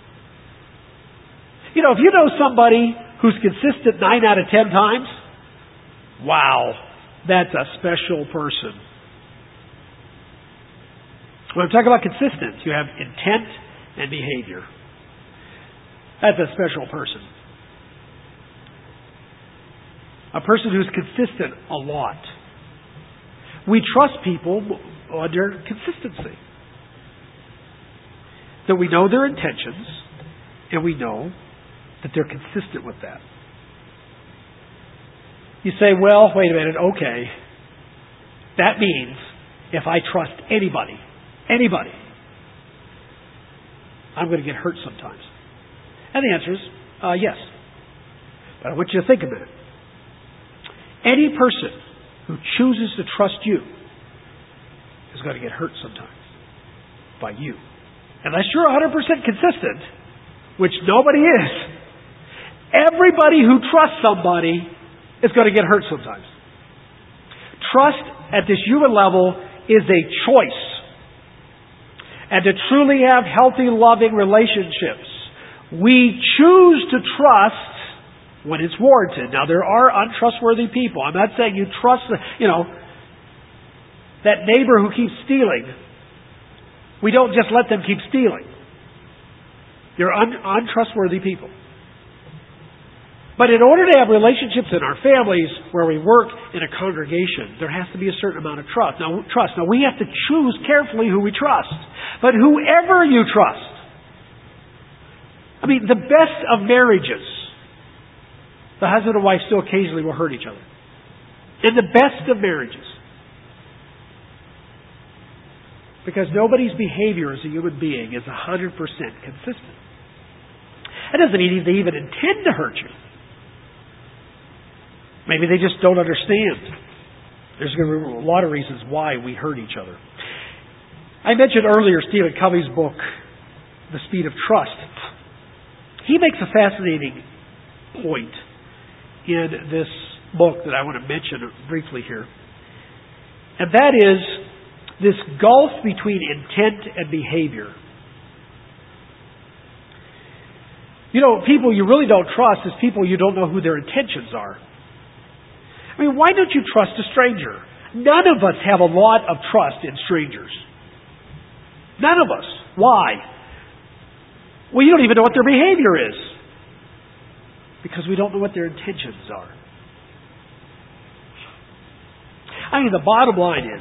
You know, if you know somebody who's consistent nine out of ten times, wow, that's a special person. When I'm talking about consistent, you have intent and behavior. That's a special person. A person who's consistent a lot. We trust people under consistency. That we know their intentions, and we know that they're consistent with that. You say, well, wait a minute, okay. That means if I trust anybody, anybody, I'm going to get hurt sometimes. And the answer is, uh, yes. But I want you to think a minute. Any person who chooses to trust you is going to get hurt sometimes by you. Unless you're one hundred percent consistent, which nobody is. Everybody who trusts somebody is going to get hurt sometimes. Trust at this human level is a choice. And to truly have healthy, loving relationships, we choose to trust when it's warranted. Now, there are untrustworthy people. I'm not saying you trust, you know, that neighbor who keeps stealing. We don't just let them keep stealing. They're un- untrustworthy people. But in order to have relationships in our families, where we work in a congregation, there has to be a certain amount of trust. Now, trust. Now, we have to choose carefully who we trust. But whoever you trust, I mean, the best of marriages, the husband and wife still occasionally will hurt each other. In the best of marriages. Because nobody's behavior as a human being is one hundred percent consistent. That doesn't mean they even intend to hurt you. Maybe they just don't understand. There's going to be a lot of reasons why we hurt each other. I mentioned earlier Stephen Covey's book, The Speed of Trust. He makes a fascinating point in this book that I want to mention briefly here. And that is this gulf between intent and behavior. You know, people you really don't trust is people you don't know who their intentions are. I mean, why don't you trust a stranger? None of us have a lot of trust in strangers. None of us. Why? Well, you don't even know what their behavior is. Because we don't know what their intentions are. I mean, the bottom line is,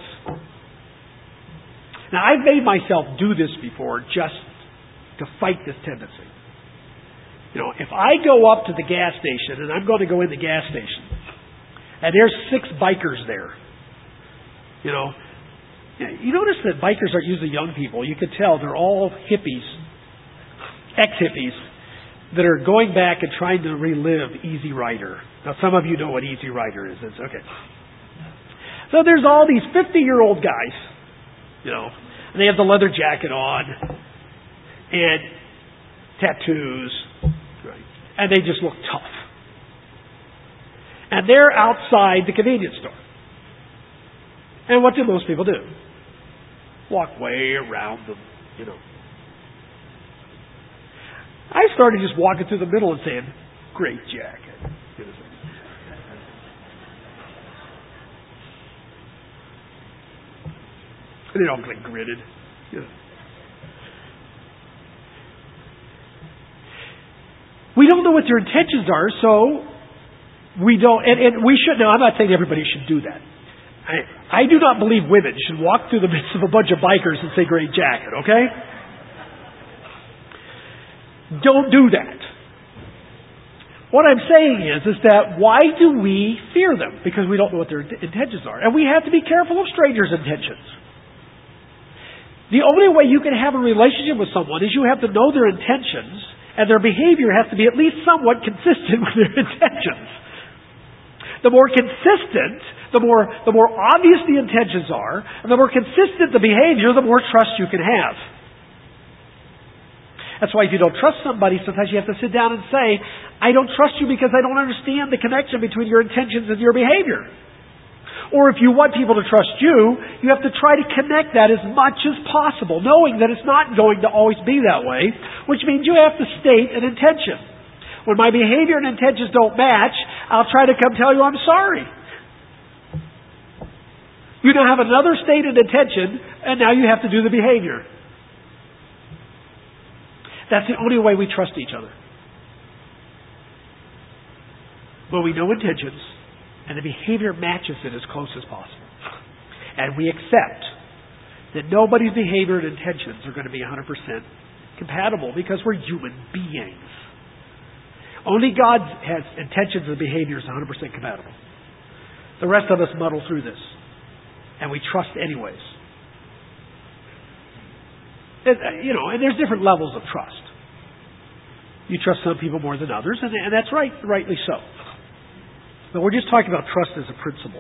now I've made myself do this before just to fight this tendency. You know, if I go up to the gas station, and I'm going to go in the gas station, and there's six bikers there. You know, you notice that bikers aren't usually young people. You could tell they're all hippies, ex-hippies, that are going back and trying to relive Easy Rider. Now, some of you know what Easy Rider is. It's okay. So there's all these fifty-year-old guys, you know, And they have the leather jacket on and tattoos. Right. And they just look tough. And they're outside the convenience store. And what do most people do? Walk way around them, you know. I started just walking through the middle and saying, great jacket. And it all like gritted. You know. We don't know what their intentions are, so we don't, and, and we should know. I'm not saying everybody should do that. I, I do not believe women should walk through the midst of a bunch of bikers and say, great jacket, okay? Don't do that. What I'm saying is, is that why do we fear them? Because we don't know what their intentions are. And we have to be careful of strangers' intentions. The only way you can have a relationship with someone is you have to know their intentions, and their behavior has to be at least somewhat consistent with their intentions. The more consistent, the more, the more obvious the intentions are, and the more consistent the behavior, the more trust you can have. That's why if you don't trust somebody, sometimes you have to sit down and say, I don't trust you because I don't understand the connection between your intentions and your behavior. Or if you want people to trust you, you have to try to connect that as much as possible, knowing that it's not going to always be that way, which means you have to state an intention. When my behavior and intentions don't match, I'll try to come tell you I'm sorry. You now have another stated intention, and now you have to do the behavior. That's the only way we trust each other. When we know intentions, and the behavior matches it as close as possible. And we accept that nobody's behavior and intentions are going to be one hundred percent compatible because we're human beings. Only God has intentions and behaviors one hundred percent compatible. The rest of us muddle through this. And we trust anyways. And, you know, and there's different levels of trust. You trust some people more than others, and, and that's right, rightly so. But we're just talking about trust as a principle.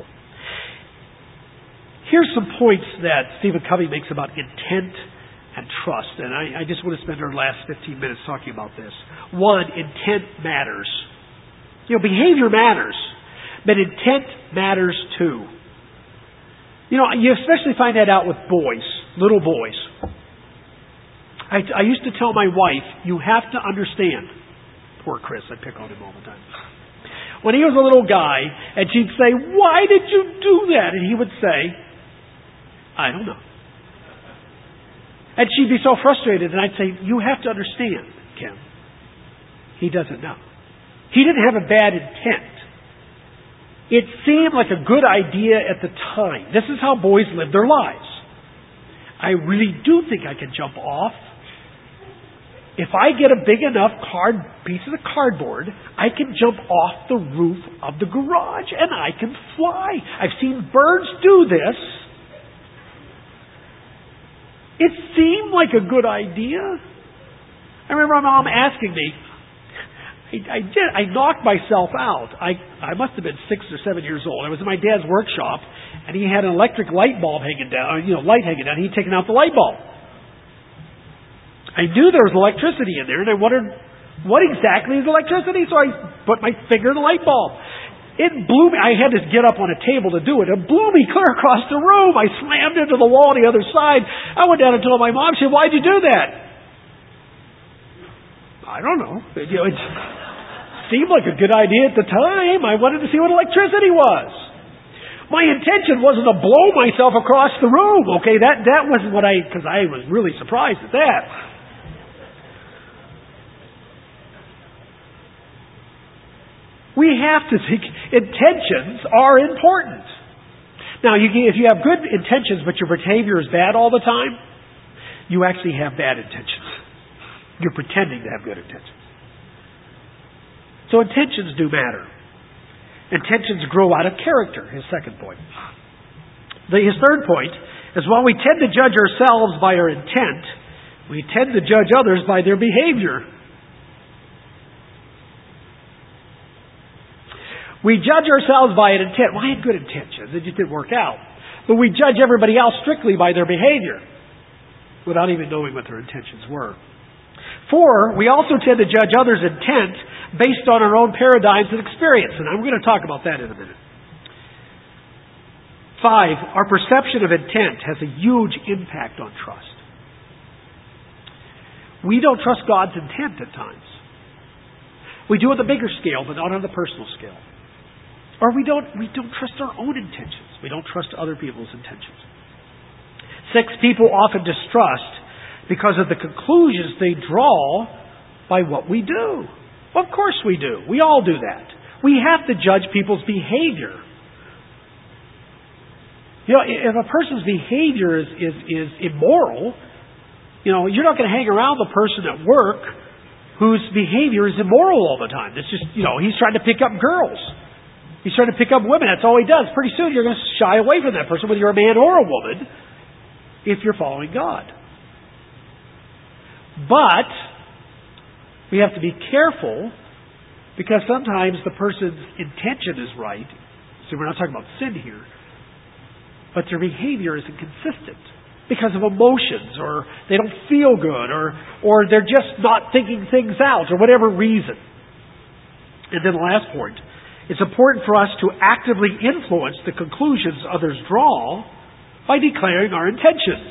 Here's some points that Stephen Covey makes about intent and trust, and I, I just want to spend our last fifteen minutes talking about this. One, intent matters. You know, behavior matters, but intent matters too. You know, you especially find that out with boys, little boys. I, I used to tell my wife, you have to understand. Poor Chris, I pick on him all the time. When he was a little guy, and she'd say, why did you do that? And he would say, I don't know. And she'd be so frustrated, and I'd say, you have to understand, Kim. He doesn't know. He didn't have a bad intent. It seemed like a good idea at the time. This is how boys live their lives. I really do think I can jump off. If I get a big enough card piece of cardboard, I can jump off the roof of the garage and I can fly. I've seen birds do this. It seemed like a good idea. I remember my mom asking me, I, I did, I knocked myself out. I, I must have been six or seven years old. I was in my dad's workshop and he had an electric light bulb hanging down, you know, light hanging down. He'd taken out the light bulb. I knew there was electricity in there, and I wondered, what exactly is electricity? So I put my finger in the light bulb. It blew me. I had to get up on a table to do it. It blew me clear across the room. I slammed into the wall on the other side. I went down and told my mom. She said, why'd you do that? I don't know. You know, it seemed like a good idea at the time. I wanted to see what electricity was. My intention wasn't to blow myself across the room. Okay, that, that wasn't what I, because I was really surprised at that. We have to think intentions are important. Now, you, if you have good intentions but your behavior is bad all the time, you actually have bad intentions. You're pretending to have good intentions. So intentions do matter. Intentions grow out of character, his second point. The, his third point is while we tend to judge ourselves by our intent, we tend to judge others by their behavior. We judge ourselves by an intent. Well, I had good intentions. It just didn't work out. But we judge everybody else strictly by their behavior. without even knowing what their intentions were. Four, we also tend to judge others' intent based on our own paradigms and experience. And I'm going to talk about that in a minute. Five, our perception of intent has a huge impact on trust. We don't trust God's intent at times. We do on the bigger scale, but not on the personal scale. Or we don't, we don't trust our own intentions. We don't trust other people's intentions. Six, people often distrust because of the conclusions they draw by what we do. Well, of course we do. We all do that. We have to judge people's behavior. You know, if a person's behavior is, is, is immoral, you know, you're not going to hang around the person at work whose behavior is immoral all the time. It's just, you know, he's trying to pick up girls. He's trying to pick up women. That's all he does. Pretty soon you're going to shy away from that person, whether you're a man or a woman, if you're following God. But we have to be careful because sometimes the person's intention is right. So we're not talking about sin here. But their behavior isn't consistent because of emotions, or they don't feel good, or or they're just not thinking things out, or whatever reason. And then the last point, it's important for us to actively influence the conclusions others draw by declaring our intentions.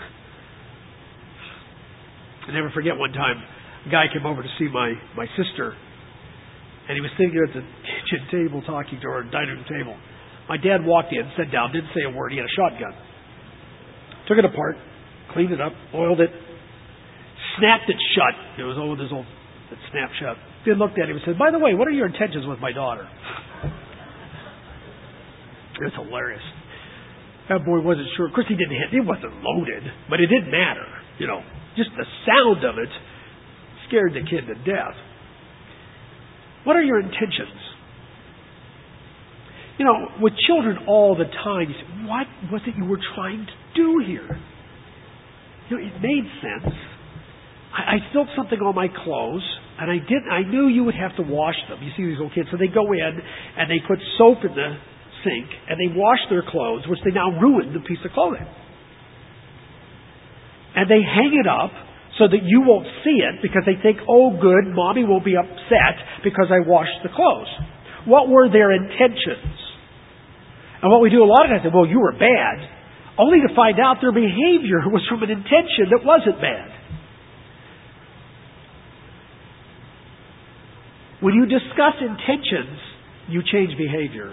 I never forget one time, a guy came over to see my, my sister, and he was sitting at the kitchen table talking to her, dining room table. My dad walked in, sat down, didn't say a word. He had a shotgun. Took it apart, cleaned it up, oiled it, snapped it shut. It was old, this old it snapped shut. Then looked at him and said, "By the way, what are your intentions with my daughter?" It was hilarious. That boy wasn't sure. Of course, he didn't hit. It wasn't loaded, but it didn't matter. You know, just the sound of it scared the kid to death. What are your intentions? You know, with children all the time, you say, what was it you were trying to do here? You know, it made sense. I, I spilled something on my clothes, and I didn't. I knew you would have to wash them. You see these little kids, so they go in and they put soap in the sink and they wash their clothes, which they now ruined the piece of clothing. And they hang it up so that you won't see it because they think, oh, good, mommy won't be upset because I washed the clothes. What were their intentions? And what we do a lot of times is, well, you were bad, only to find out their behavior was from an intention that wasn't bad. When you discuss intentions, you change behavior.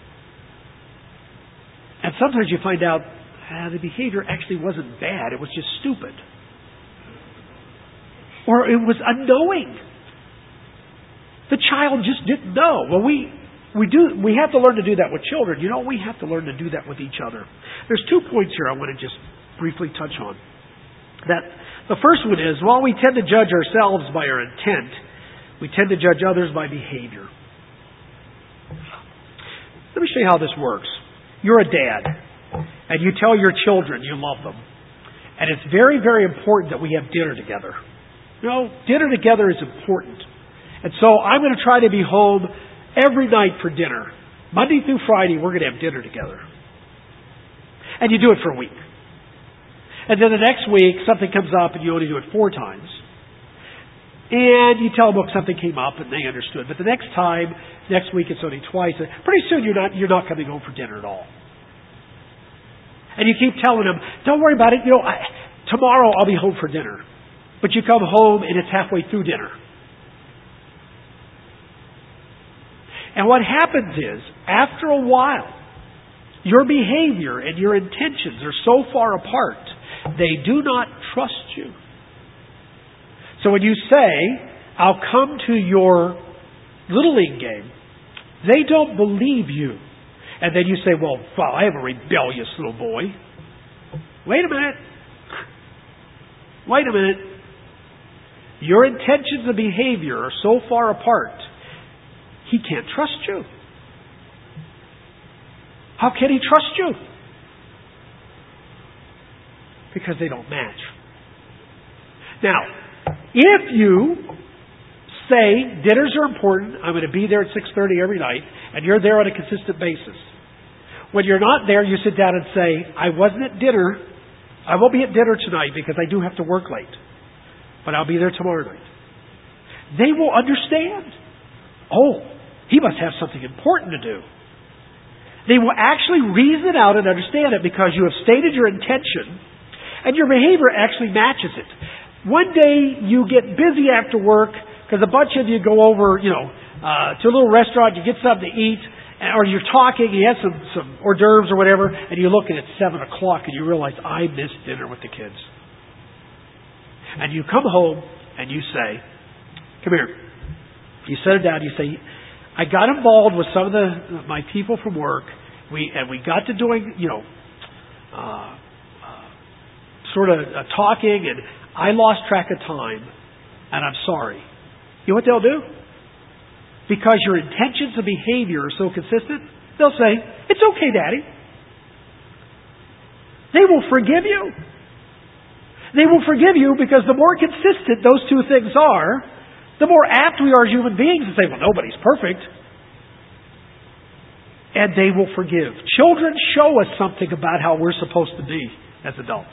And sometimes you find out ah, the behavior actually wasn't bad, it was just stupid. Or it was unknowing. The child just didn't know. Well, we we do we have to learn to do that with children. You know, we have to learn to do that with each other. There's two points here I want to just briefly touch on. That the first one is, while we tend to judge ourselves by our intent, we tend to judge others by behavior. Let me show you how this works. You're a dad, and you tell your children you love them. And it's very, very important that we have dinner together. You know, dinner together is important. And so I'm going to try to be home every night for dinner. Monday through Friday, we're going to have dinner together. And you do it for a week. And then the next week, something comes up and you only do it four times. And you tell them, look, something came up and they understood. But the next time, next week, it's only twice. Pretty soon you're not you're not coming home for dinner at all. And you keep telling them, don't worry about it. You know, I, tomorrow I'll be home for dinner. But you come home and it's halfway through dinner. And what happens is, after a while, your behavior and your intentions are so far apart, they do not trust you. So when you say, I'll come to your Little League game, they don't believe you. And then you say, well, well, I am a rebellious little boy. Wait a minute. Wait a minute. Your intentions and behavior are so far apart, he can't trust you. How can he trust you? Because they don't match. Now, if you say dinners are important, I'm going to be there at six thirty every night, and you're there on a consistent basis. When you're not there, you sit down and say, I wasn't at dinner. I won't be at dinner tonight because I do have to work late. But I'll be there tomorrow night. They will understand. Oh, he must have something important to do. They will actually reason out and understand it because you have stated your intention and your behavior actually matches it. One day you get busy after work because a bunch of you go over, you know, uh, to a little restaurant, you get something to eat, or you're talking, you have some, some hors d'oeuvres or whatever, and you look and it's seven o'clock and you realize, I missed dinner with the kids. And you come home and you say, come here. You set it down, you say, I got involved with some of the my people from work, we and we got to doing, you know, uh, uh, sort of uh, talking, and I lost track of time, and I'm sorry. You know what they'll do? Because your intentions and behavior are so consistent, they'll say, it's okay, Daddy. They will forgive you. They will forgive you because the more consistent those two things are, the more apt we are as human beings to say, well, nobody's perfect. And they will forgive. Children show us something about how we're supposed to be as adults.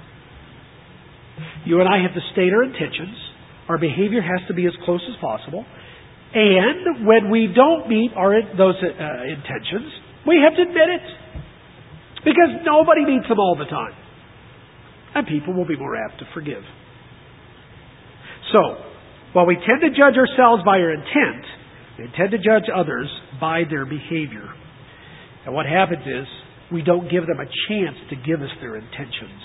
You and I have to state our intentions. Our behavior has to be as close as possible. And when we don't meet our those uh, intentions, we have to admit it. Because nobody meets them all the time. And people will be more apt to forgive. So, while we tend to judge ourselves by our intent, we tend to judge others by their behavior. And what happens is, we don't give them a chance to give us their intentions.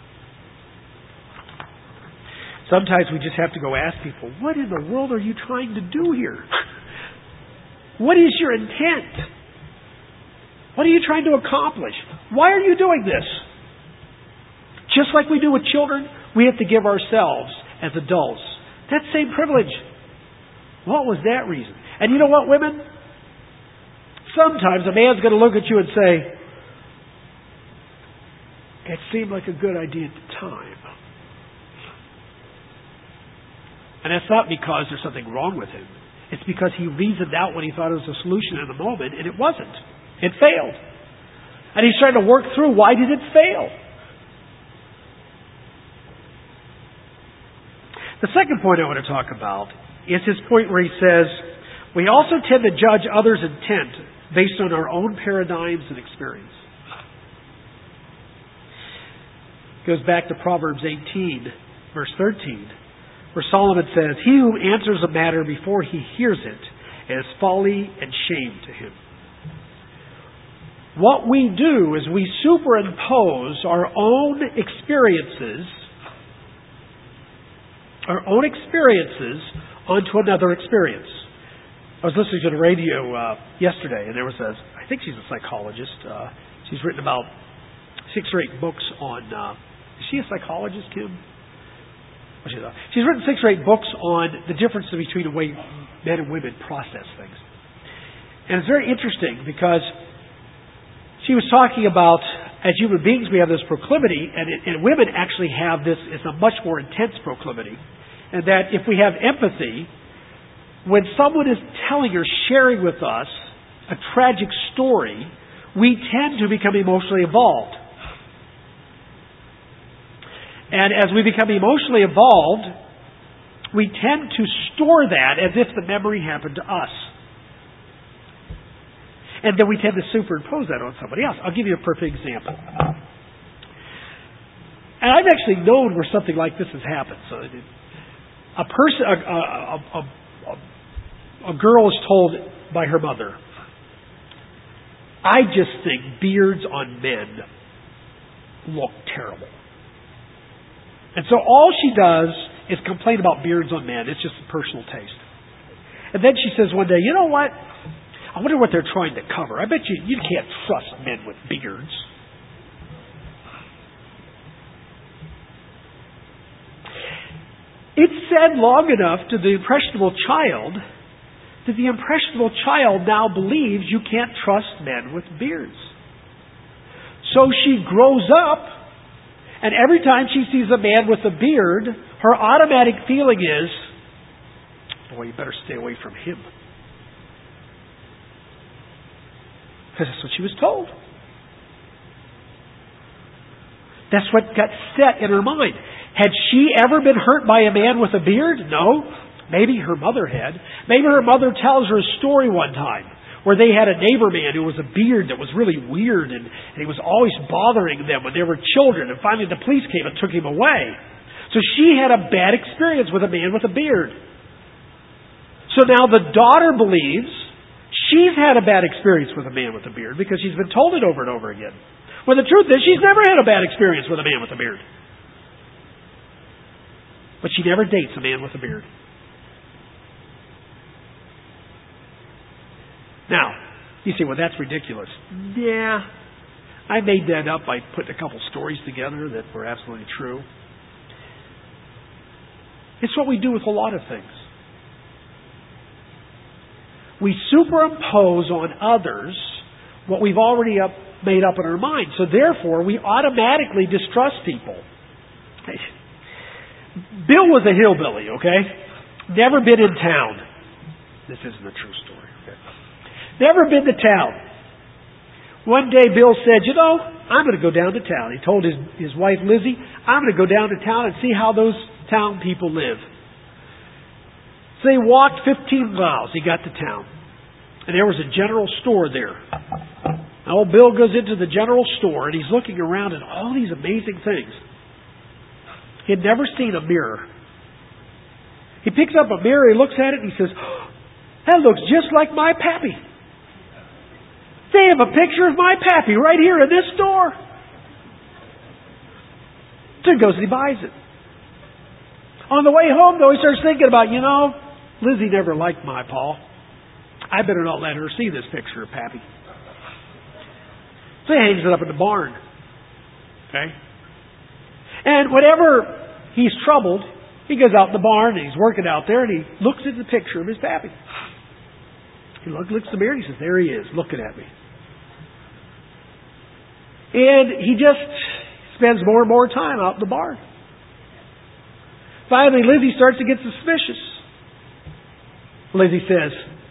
Sometimes we just have to go ask people, what in the world are you trying to do here? What is your intent? What are you trying to accomplish? Why are you doing this? Just like we do with children, we have to give ourselves, as adults, that same privilege. What was that reason? And you know what, women? Sometimes a man's going to look at you and say, it seemed like a good idea at the time. And that's not because there's something wrong with him. It's because he reasoned out when he thought it was a solution in the moment, and it wasn't. It failed. And he's trying to work through, why did it fail? The second point I want to talk about is his point where he says, we also tend to judge others' intent based on our own paradigms and experience. It goes back to Proverbs eighteen, verse thirteen, where Solomon says, he who answers a matter before he hears it is folly and shame to him. What we do is we superimpose our own experiences our own experiences onto another experience. I was listening to the radio uh, yesterday, and there was a, I think she's a psychologist. Uh, she's written about six or eight books on, uh, is she a psychologist, Kim? Oh, she's, a, she's written six or eight books on the difference between the way men and women process things. And it's very interesting because she was talking about, as human beings, we have this proclivity, and, it, and women actually have this, it's a much more intense proclivity. And that if we have empathy, when someone is telling or sharing with us a tragic story, we tend to become emotionally involved. And as we become emotionally involved, we tend to store that as if the memory happened to us. And then we tend to superimpose that on somebody else. I'll give you a perfect example. And I've actually known where something like this has happened. So a person, a, a, a, a, a girl is told by her mother, I just think beards on men look terrible. And so all she does is complain about beards on men. It's just a personal taste. And then she says one day, you know what? I wonder what they're trying to cover. I bet you you can't trust men with beards. It's said long enough to the impressionable child that the impressionable child now believes you can't trust men with beards. So she grows up, and every time she sees a man with a beard, her automatic feeling is, boy, you better stay away from him. Because that's what she was told. That's what got set in her mind. Had she ever been hurt by a man with a beard? No. Maybe her mother had. Maybe her mother tells her a story one time where they had a neighbor man who was a beard that was really weird, and, and he was always bothering them when they were children, and finally the police came and took him away. So she had a bad experience with a man with a beard. So now the daughter believes she's had a bad experience with a man with a beard because she's been told it over and over again. When the truth is, she's never had a bad experience with a man with a beard. But she never dates a man with a beard. Now, you say, well, that's ridiculous. Yeah, I made that up by putting a couple stories together that were absolutely true. It's what we do with a lot of things. We superimpose on others what we've already up, made up in our mind. So therefore, we automatically distrust people. Bill was a hillbilly, okay? Never been in town. This isn't a true story, okay? Never been to town. One day Bill said, you know, I'm going to go down to town. He told his, his wife Lizzie, I'm going to go down to town and see how those town people live. So he walked fifteen miles. He got to town. And there was a general store there. Now, old Bill goes into the general store and he's looking around at all these amazing things. He had never seen a mirror. He picks up a mirror, he looks at it, and he says, oh, that looks just like my pappy. They have a picture of my pappy right here in this store. So he goes and he buys it. On the way home, though, he starts thinking about, you know, Lizzie never liked my Paul. I better not let her see this picture of pappy. So he hangs it up in the barn. Okay? And whenever he's troubled, he goes out in the barn and he's working out there and he looks at the picture of his pappy. He look, looks in the mirror and he says, there he is, looking at me. And he just spends more and more time out in the barn. Finally, Lizzie starts to get suspicious. Lizzie says,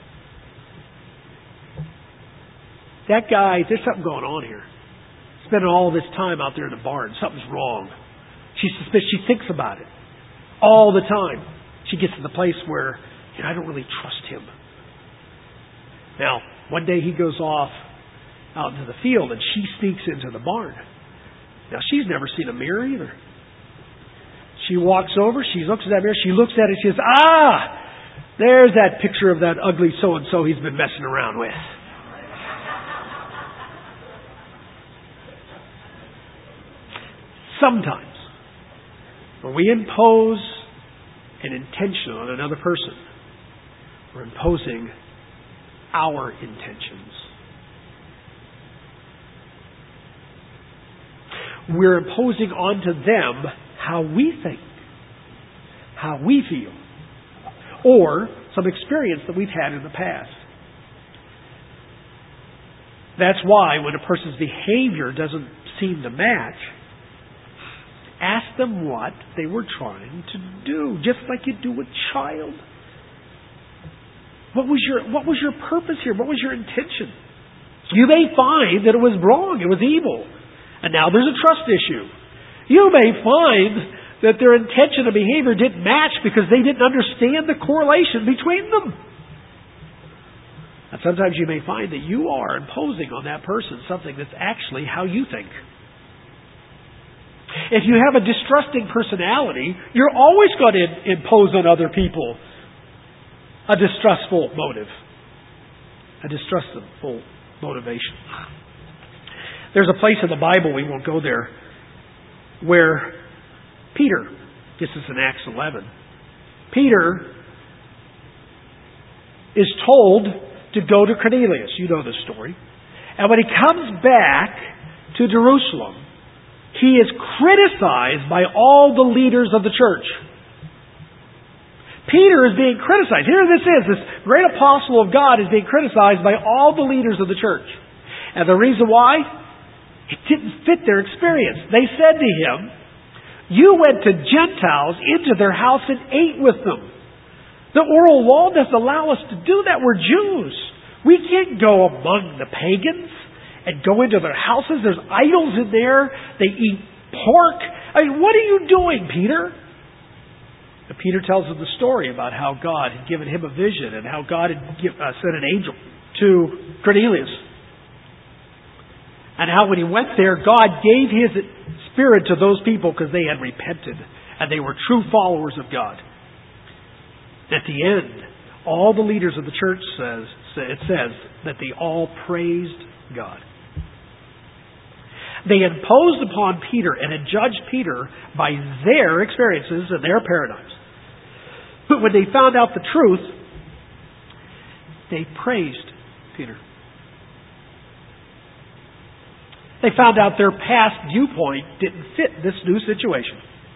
that guy, there's something going on here. Spending all this time out there in the barn. Something's wrong. She's suspicious. She thinks about it all the time. She gets to the place where, you know, I don't really trust him. Now, one day he goes off out into the field and she sneaks into the barn. Now, she's never seen a mirror either. She walks over, she looks at that mirror, she looks at it, she says, ah, there's that picture of that ugly so-and-so he's been messing around with. Sometimes, when we impose an intention on another person, we're imposing our intentions. We're imposing onto them how we think, how we feel, or some experience that we've had in the past. That's why when a person's behavior doesn't seem to match, ask them what they were trying to do, just like you do with a child. What was your what was your purpose here? What was your intention? You may find that it was wrong, it was evil, and now there's a trust issue. You may find that their intention and behavior didn't match because they didn't understand the correlation between them. And sometimes you may find that you are imposing on that person something that's actually how you think. If you have a distrusting personality, you're always going to impose on other people a distrustful motive, a distrustful motivation. There's a place in the Bible, we won't go there, where Peter, this is in Acts eleven, Peter is told to go to Cornelius. You know the story. And when he comes back to Jerusalem, he is criticized by all the leaders of the church. Peter is being criticized. Here this is, this great apostle of God is being criticized by all the leaders of the church. And the reason why? It didn't fit their experience. They said to him, you went to Gentiles into their house and ate with them. The oral law doesn't allow us to do that. We're Jews. We can't go among the pagans and go into their houses. There's idols in there. They eat Pork? I mean, what are you doing, Peter? And Peter tells them the story about how God had given him a vision and how God had give, uh, sent an angel to Cornelius. And how when he went there, God gave His Spirit to those people because they had repented and they were true followers of God. At the end, all the leaders of the church says, it says that they all praised God. They imposed upon Peter and had judged Peter by their experiences and their paradigms. But when they found out the truth, they praised Peter. They found out their past viewpoint didn't fit this new situation.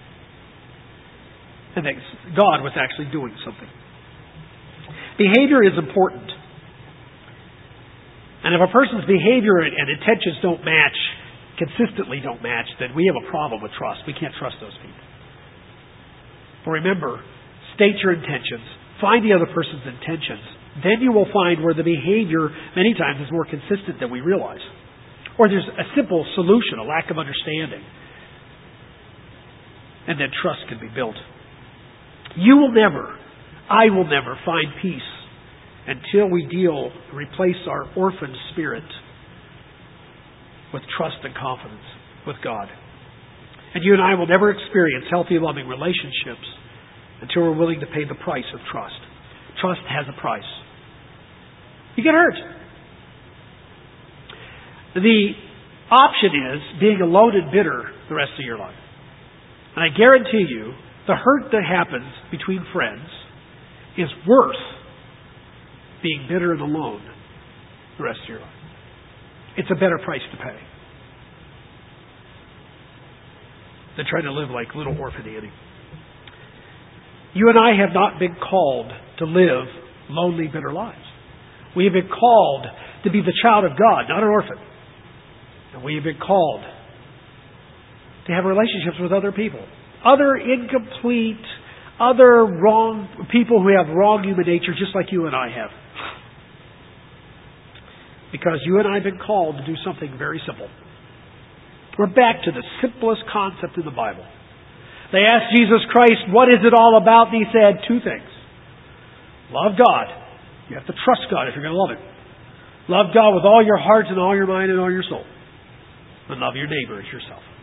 And that God was actually doing something. Behavior is important. And if a person's behavior and intentions don't match, consistently don't match, then we have a problem with trust. We can't trust those people. But remember, state your intentions. Find the other person's intentions. Then you will find where the behavior many times is more consistent than we realize. Or there's a simple solution, a lack of understanding. And then trust can be built. You will never, I will never find peace until we deal, replace our orphan spirit with trust and confidence with God. And you and I will never experience healthy, loving relationships until we're willing to pay the price of trust. Trust has a price. You get hurt. The option is being alone and bitter the rest of your life. And I guarantee you, the hurt that happens between friends is worth being bitter and alone the rest of your life. It's a better price to pay than trying to live like little orphan Annie. You and I have not been called to live lonely, bitter lives. We have been called to be the child of God, not an orphan. And we have been called to have relationships with other people. Other incomplete, other wrong people who have wrong human nature just like you and I have. Because you and I have been called to do something very simple. We're back to the simplest concept in the Bible. They asked Jesus Christ, what is it all about? And He said two things. Love God. You have to trust God if you're going to love Him. Love God with all your heart and all your mind and all your soul. And love your neighbor as yourself.